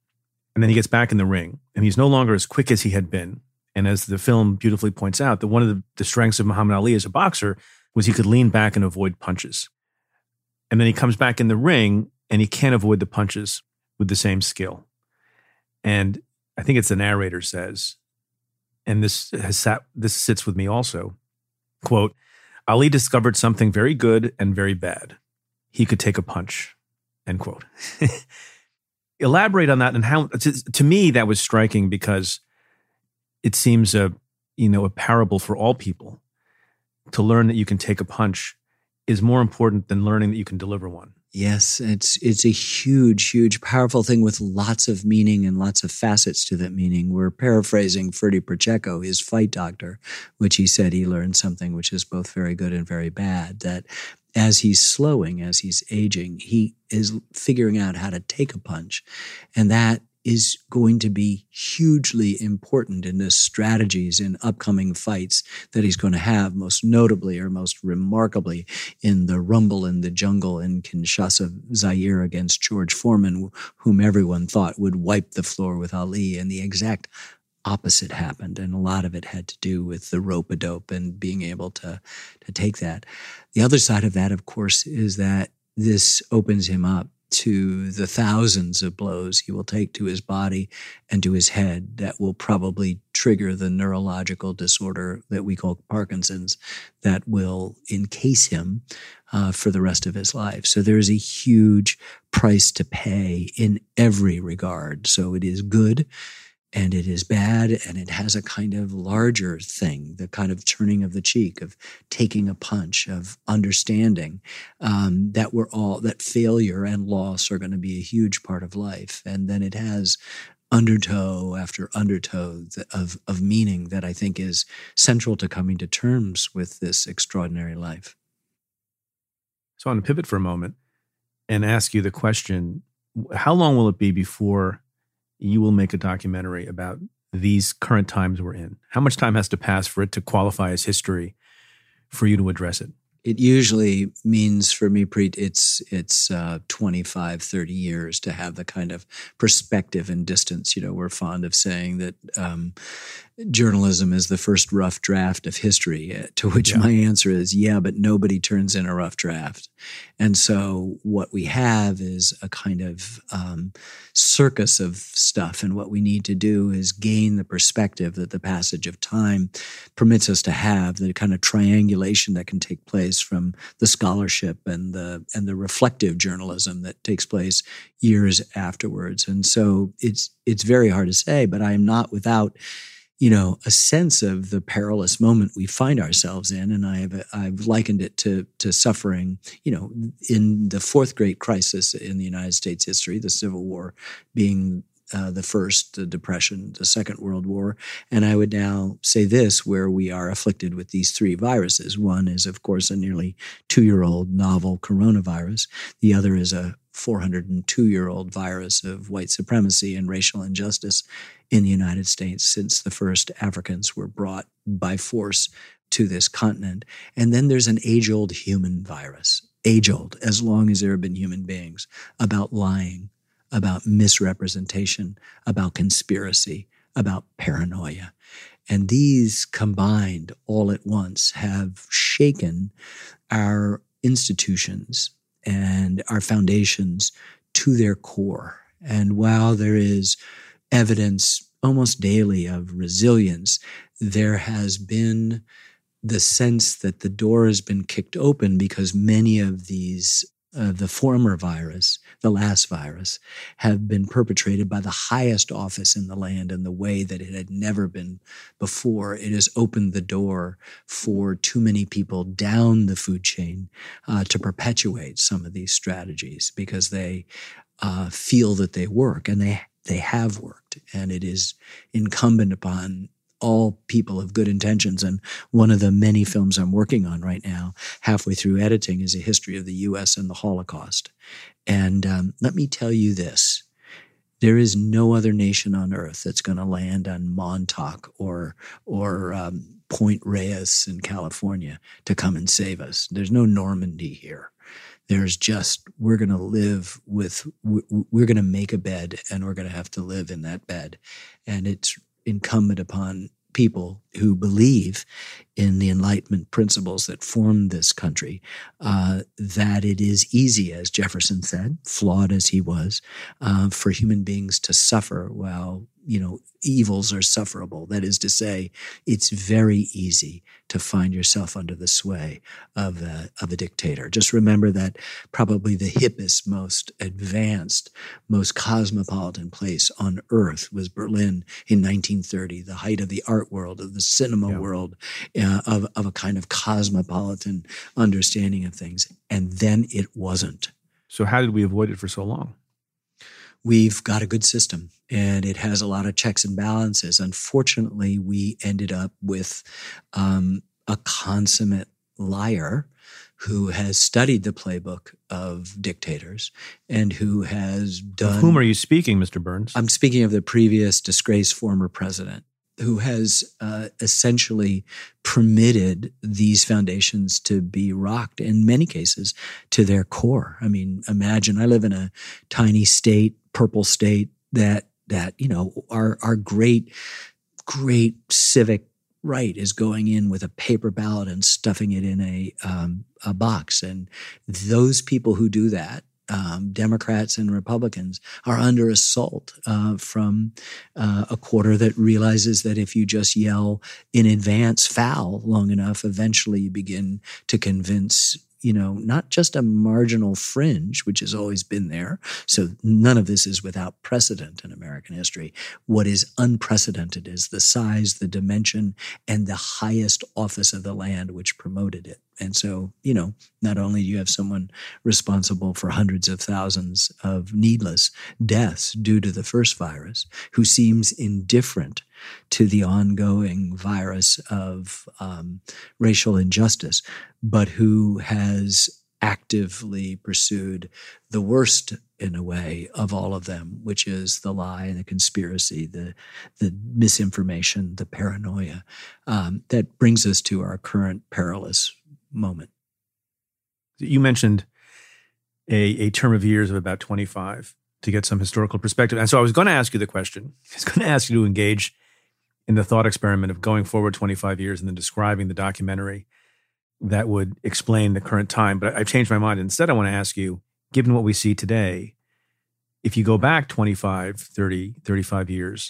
And then he gets back in the ring, and he's no longer as quick as he had been. And as the film beautifully points out, that one of the, the strengths of Muhammad Ali as a boxer was he could lean back and avoid punches. And then he comes back in the ring, and he can't avoid the punches with the same skill. And I think it's the narrator says, and this has sat, this sits with me also, quote, Ali discovered something very good and very bad. He could take a punch, end quote. Elaborate on that, and how, to, to me, that was striking, because it seems a, you know, a parable for all people. To learn that you can take a punch is more important than learning that you can deliver one. Yes, it's it's a huge, huge, powerful thing with lots of meaning and lots of facets to that meaning. We're paraphrasing Ferdy Pacheco, his fight doctor, which he said he learned something which is both very good and very bad, that as he's slowing, as he's aging, he is figuring out how to take a punch. And that is going to be hugely important in the strategies in upcoming fights that he's going to have, most notably or most remarkably in the Rumble in the Jungle in Kinshasa, Zaire, against George Foreman, whom everyone thought would wipe the floor with Ali. And the exact opposite happened. And a lot of it had to do with the rope-a-dope and being able to, to take that. The other side of that, of course, is that this opens him up to the thousands of blows he will take to his body and to his head that will probably trigger the neurological disorder that we call Parkinson's that will encase him uh, for the rest of his life. So there is a huge price to pay in every regard. So it is good And it is bad, and it has a kind of larger thing, the kind of turning of the cheek, of taking a punch, of understanding um, that we're all, that failure and loss are going to be a huge part of life. And then it has undertow after undertow of, of meaning that I think is central to coming to terms with this extraordinary life. So I want to pivot for a moment and ask you the question, how long will it be before you will make a documentary about these current times we're in? How much time has to pass for it to qualify as history for you to address it? It usually means for me, Preet, it's it's uh, twenty-five, thirty years to have the kind of perspective and distance. You know, we're fond of saying that um, journalism is the first rough draft of history, to which yeah. my answer is, yeah, but nobody turns in a rough draft. And so what we have is a kind of um, circus of stuff. And what we need to do is gain the perspective that the passage of time permits us to have, the kind of triangulation that can take place from the scholarship and the and the reflective journalism that takes place years afterwards. And so it's it's very hard to say, but I am not without, you know, a sense of the perilous moment we find ourselves in. And I have, I've likened it to, to suffering, you know, in the fourth great crisis in the United States history, the Civil War being uh, the first, the Depression, the Second World War. And I would now say this, where we are afflicted with these three viruses. One is, of course, a nearly two-year-old novel coronavirus. The other is a four hundred two-year-old virus of white supremacy and racial injustice in the United States since the first Africans were brought by force to this continent. And then there's an age-old human virus, age-old, as long as there have been human beings, about lying, about misrepresentation, about conspiracy, about paranoia. And these combined all at once have shaken our institutions and our foundations to their core. And while there is evidence almost daily of resilience, there has been the sense that the door has been kicked open because many of these, uh, the former virus, the last virus, have been perpetrated by the highest office in the land in the way that it had never been before. It has opened the door for too many people down the food chain uh, to perpetuate some of these strategies because they uh, feel that they work, and they They have worked, and it is incumbent upon all people of good intentions. And one of the many films I'm working on right now, halfway through editing, is a history of the U S and the Holocaust. And um, let me tell you this. There is no other nation on earth that's going to land on Montauk or, or um, Point Reyes in California to come and save us. There's no Normandy here. There's just, we're going to live with, we're going to make a bed, and we're going to have to live in that bed. And it's incumbent upon people who believe in the Enlightenment principles that formed this country, uh, that it is easy, as Jefferson said, flawed as he was, uh, for human beings to suffer while, you know, evils are sufferable. That is to say, it's very easy to find yourself under the sway of a, of a dictator. Just remember that probably the hippest, most advanced, most cosmopolitan place on earth was Berlin in nineteen thirty, the height of the art world, of the cinema yeah. world, uh, of, of a kind of cosmopolitan understanding of things. And then it wasn't. So how did we avoid it for so long? We've got a good system, and it has a lot of checks and balances. Unfortunately, we ended up with um, a consummate liar who has studied the playbook of dictators and who has done— Of whom are you speaking, Mister Burns? I'm speaking of the previous disgraced former president, who has uh, essentially permitted these foundations to be rocked, in many cases, to their core. I mean, imagine, I live in a tiny state, purple state, that, that you know, our, our great, great civic right is going in with a paper ballot and stuffing it in a, um, a box. And those people who do that, Um, Democrats and Republicans, are under assault uh, from uh, a quarter that realizes that if you just yell in advance foul long enough, eventually you begin to convince you know, not just a marginal fringe, which has always been there. So none of this is without precedent in American history. What is unprecedented is the size, the dimension, and the highest office of the land which promoted it. And so, you know, not only do you have someone responsible for hundreds of thousands of needless deaths due to the first virus, who seems indifferent to the ongoing virus of um, racial injustice, but who has actively pursued the worst, in a way, of all of them, which is the lie, the conspiracy, the the misinformation, the paranoia. Um, that brings us to our current perilous moment. You mentioned a, a term of years of about twenty-five to get some historical perspective. And so I was going to ask you the question. I was going to ask you to engage in the thought experiment of going forward twenty-five years and then describing the documentary that would explain the current time. But I've changed my mind. Instead, I want to ask you, given what we see today, if you go back twenty-five, thirty, thirty-five years,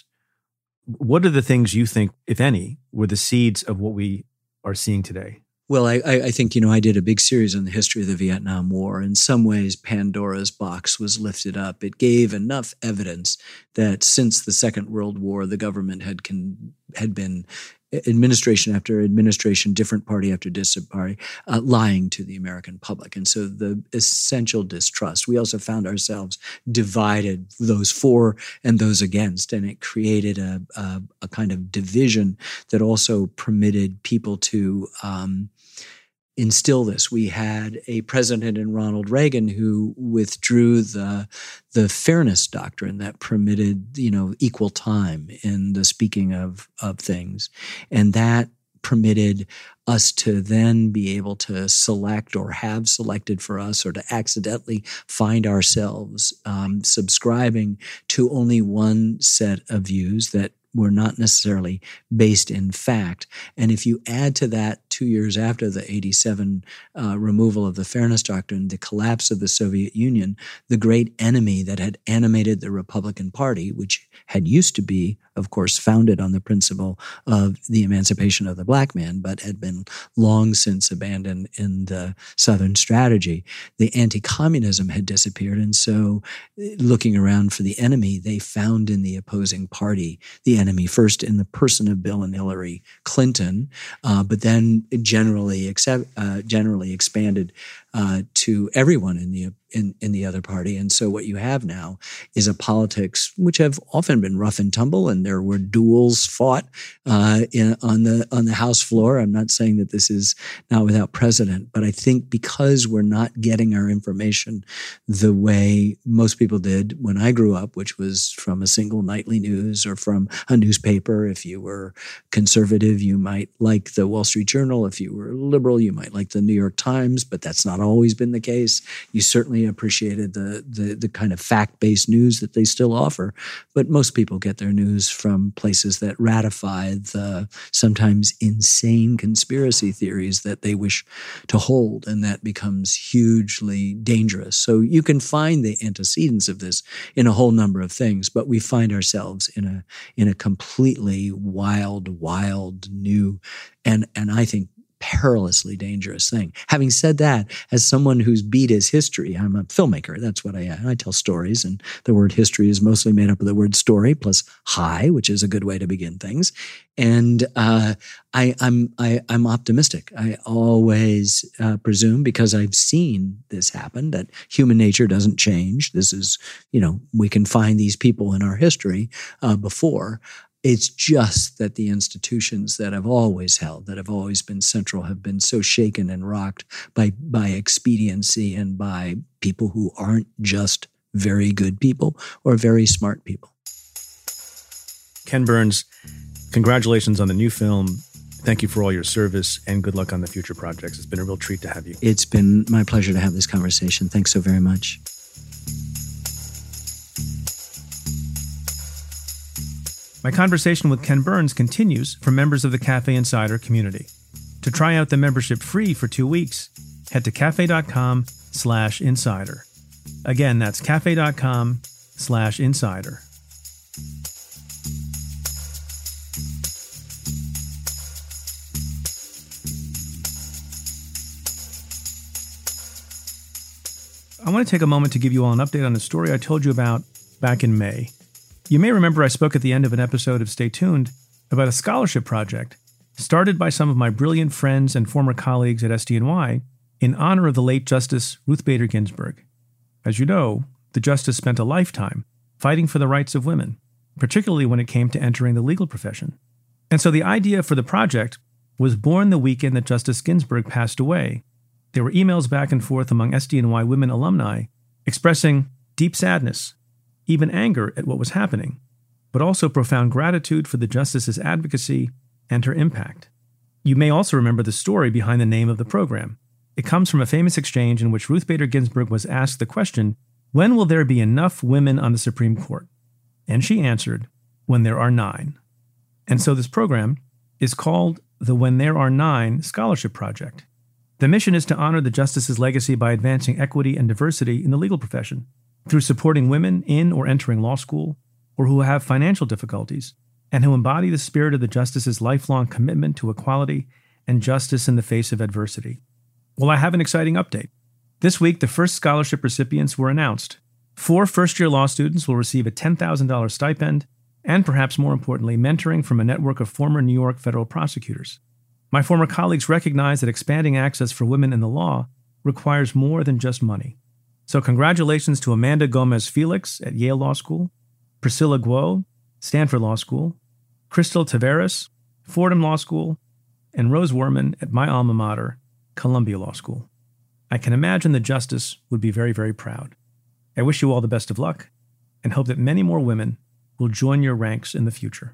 what are the things you think, if any, were the seeds of what we are seeing today? Well, I, I think, you know, I did a big series on the history of the Vietnam War. In some ways, Pandora's box was lifted up. It gave enough evidence that since the Second World War, the government had con- had been administration after administration, different party after different party, uh, lying to the American public. And so the essential distrust. We also found ourselves divided, those for and those against, and it created a, a, a kind of division that also permitted people to um, instill this. We had a president in Ronald Reagan who withdrew the the fairness doctrine that permitted, you know, equal time in the speaking of of things, and that permitted us to then be able to select or have selected for us, or to accidentally find ourselves um, subscribing to only one set of views that were not necessarily based in fact. And if you add to that, two years after the eighty-seven uh, removal of the Fairness Doctrine, the collapse of the Soviet Union, the great enemy that had animated the Republican Party, which had used to be, of course, founded on the principle of the emancipation of the black man, but had been long since abandoned in the Southern strategy. The anti-communism had disappeared. And so looking around for the enemy, they found in the opposing party the enemy, first in the person of Bill and Hillary Clinton, uh, but then generally accept, uh, generally expanded uh, to everyone in the in, in the other party. And so what you have now is a politics which have often been rough and tumble, and there were duels fought uh, in, on the on the House floor. I'm not saying that this is not without precedent, but I think because we're not getting our information the way most people did when I grew up, which was from a single nightly news or from a newspaper. If you were conservative, you might like the Wall Street Journal. If you were liberal, you might like the New York Times, but that's not always been the case. You certainly appreciated the, the the kind of fact-based news that they still offer, but most people get their news from places that ratify the sometimes insane conspiracy theories that they wish to hold, and that becomes hugely dangerous. So you can find the antecedents of this in a whole number of things, but we find ourselves in a in a completely wild, wild, new, and and I think perilously dangerous thing. Having said that, as someone whose beat is history, I'm a filmmaker. That's what I am. I tell stories, and the word history is mostly made up of the word story plus high, which is a good way to begin things. And uh, I, I'm I, I'm optimistic. I always uh, presume, because I've seen this happen, that human nature doesn't change. This is, you know, we can find these people in our history uh, before. It's just that the institutions that have always held, that have always been central, have been so shaken and rocked by by expediency and by people who aren't just very good people or very smart people. Ken Burns, congratulations on the new film. Thank you for all your service, and good luck on the future projects. It's been a real treat to have you. It's been my pleasure to have this conversation. Thanks so very much. My conversation with Ken Burns continues for members of the Cafe Insider community. To try out the membership free for two weeks, head to cafe.com slash insider. Again, that's cafe.com slash insider. I want to take a moment to give you all an update on a story I told you about back in May. You may remember I spoke at the end of an episode of Stay Tuned about a scholarship project started by some of my brilliant friends and former colleagues at S D N Y in honor of the late Justice Ruth Bader Ginsburg. As you know, the Justice spent a lifetime fighting for the rights of women, particularly when it came to entering the legal profession. And so the idea for the project was born the weekend that Justice Ginsburg passed away. There were emails back and forth among S D N Y women alumni expressing deep sadness, even anger at what was happening, but also profound gratitude for the Justice's advocacy and her impact. You may also remember the story behind the name of the program. It comes from a famous exchange in which Ruth Bader Ginsburg was asked the question, when will there be enough women on the Supreme Court? And she answered, when there are nine. And so this program is called the When There Are Nine Scholarship Project. The mission is to honor the Justice's legacy by advancing equity and diversity in the legal profession through supporting women in or entering law school or who have financial difficulties and who embody the spirit of the Justice's lifelong commitment to equality and justice in the face of adversity. Well, I have an exciting update. This week, the first scholarship recipients were announced. Four first-year law students will receive a ten thousand dollars stipend and, perhaps more importantly, mentoring from a network of former New York federal prosecutors. My former colleagues recognize that expanding access for women in the law requires more than just money. So congratulations to Amanda Gomez-Felix at Yale Law School, Priscilla Guo, Stanford Law School, Crystal Taveras, Fordham Law School, and Rose Werman at my alma mater, Columbia Law School. I can imagine the Justice would be very, very proud. I wish you all the best of luck and hope that many more women will join your ranks in the future.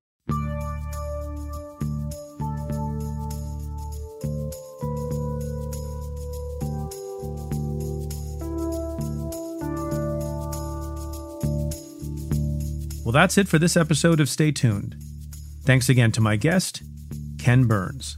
Well, that's it for this episode of Stay Tuned. Thanks again to my guest, Ken Burns.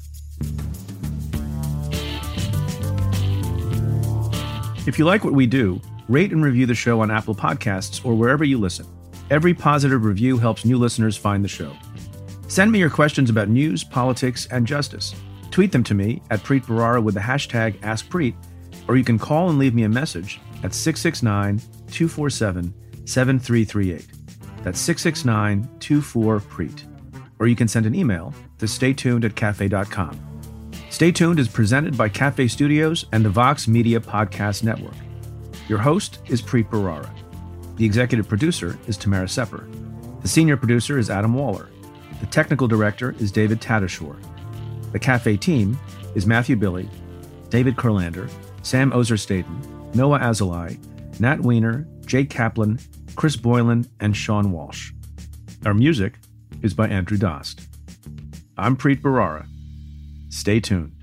If you like what we do, rate and review the show on Apple Podcasts or wherever you listen. Every positive review helps new listeners find the show. Send me your questions about news, politics, and justice. Tweet them to me at Preet Bharara with the hashtag AskPreet, or you can call and leave me a message at six six nine, two four seven, seven three three eight. That's six six nine, two four, Preet. Or you can send an email to staytuned at cafe dot com. Stay Tuned is presented by Cafe Studios and the Vox Media Podcast Network. Your host is Preet Bharara. The executive producer is Tamara Sepper. The senior producer is Adam Waller. The technical director is David Tadashore. The Cafe team is Matthew Billy, David Kurlander, Sam Ozer-Staten, Noah Azulai, Nat Weiner, Jake Kaplan, Chris Boylan, and Sean Walsh. Our music is by Andrew Dost. I'm Preet Bharara. Stay tuned.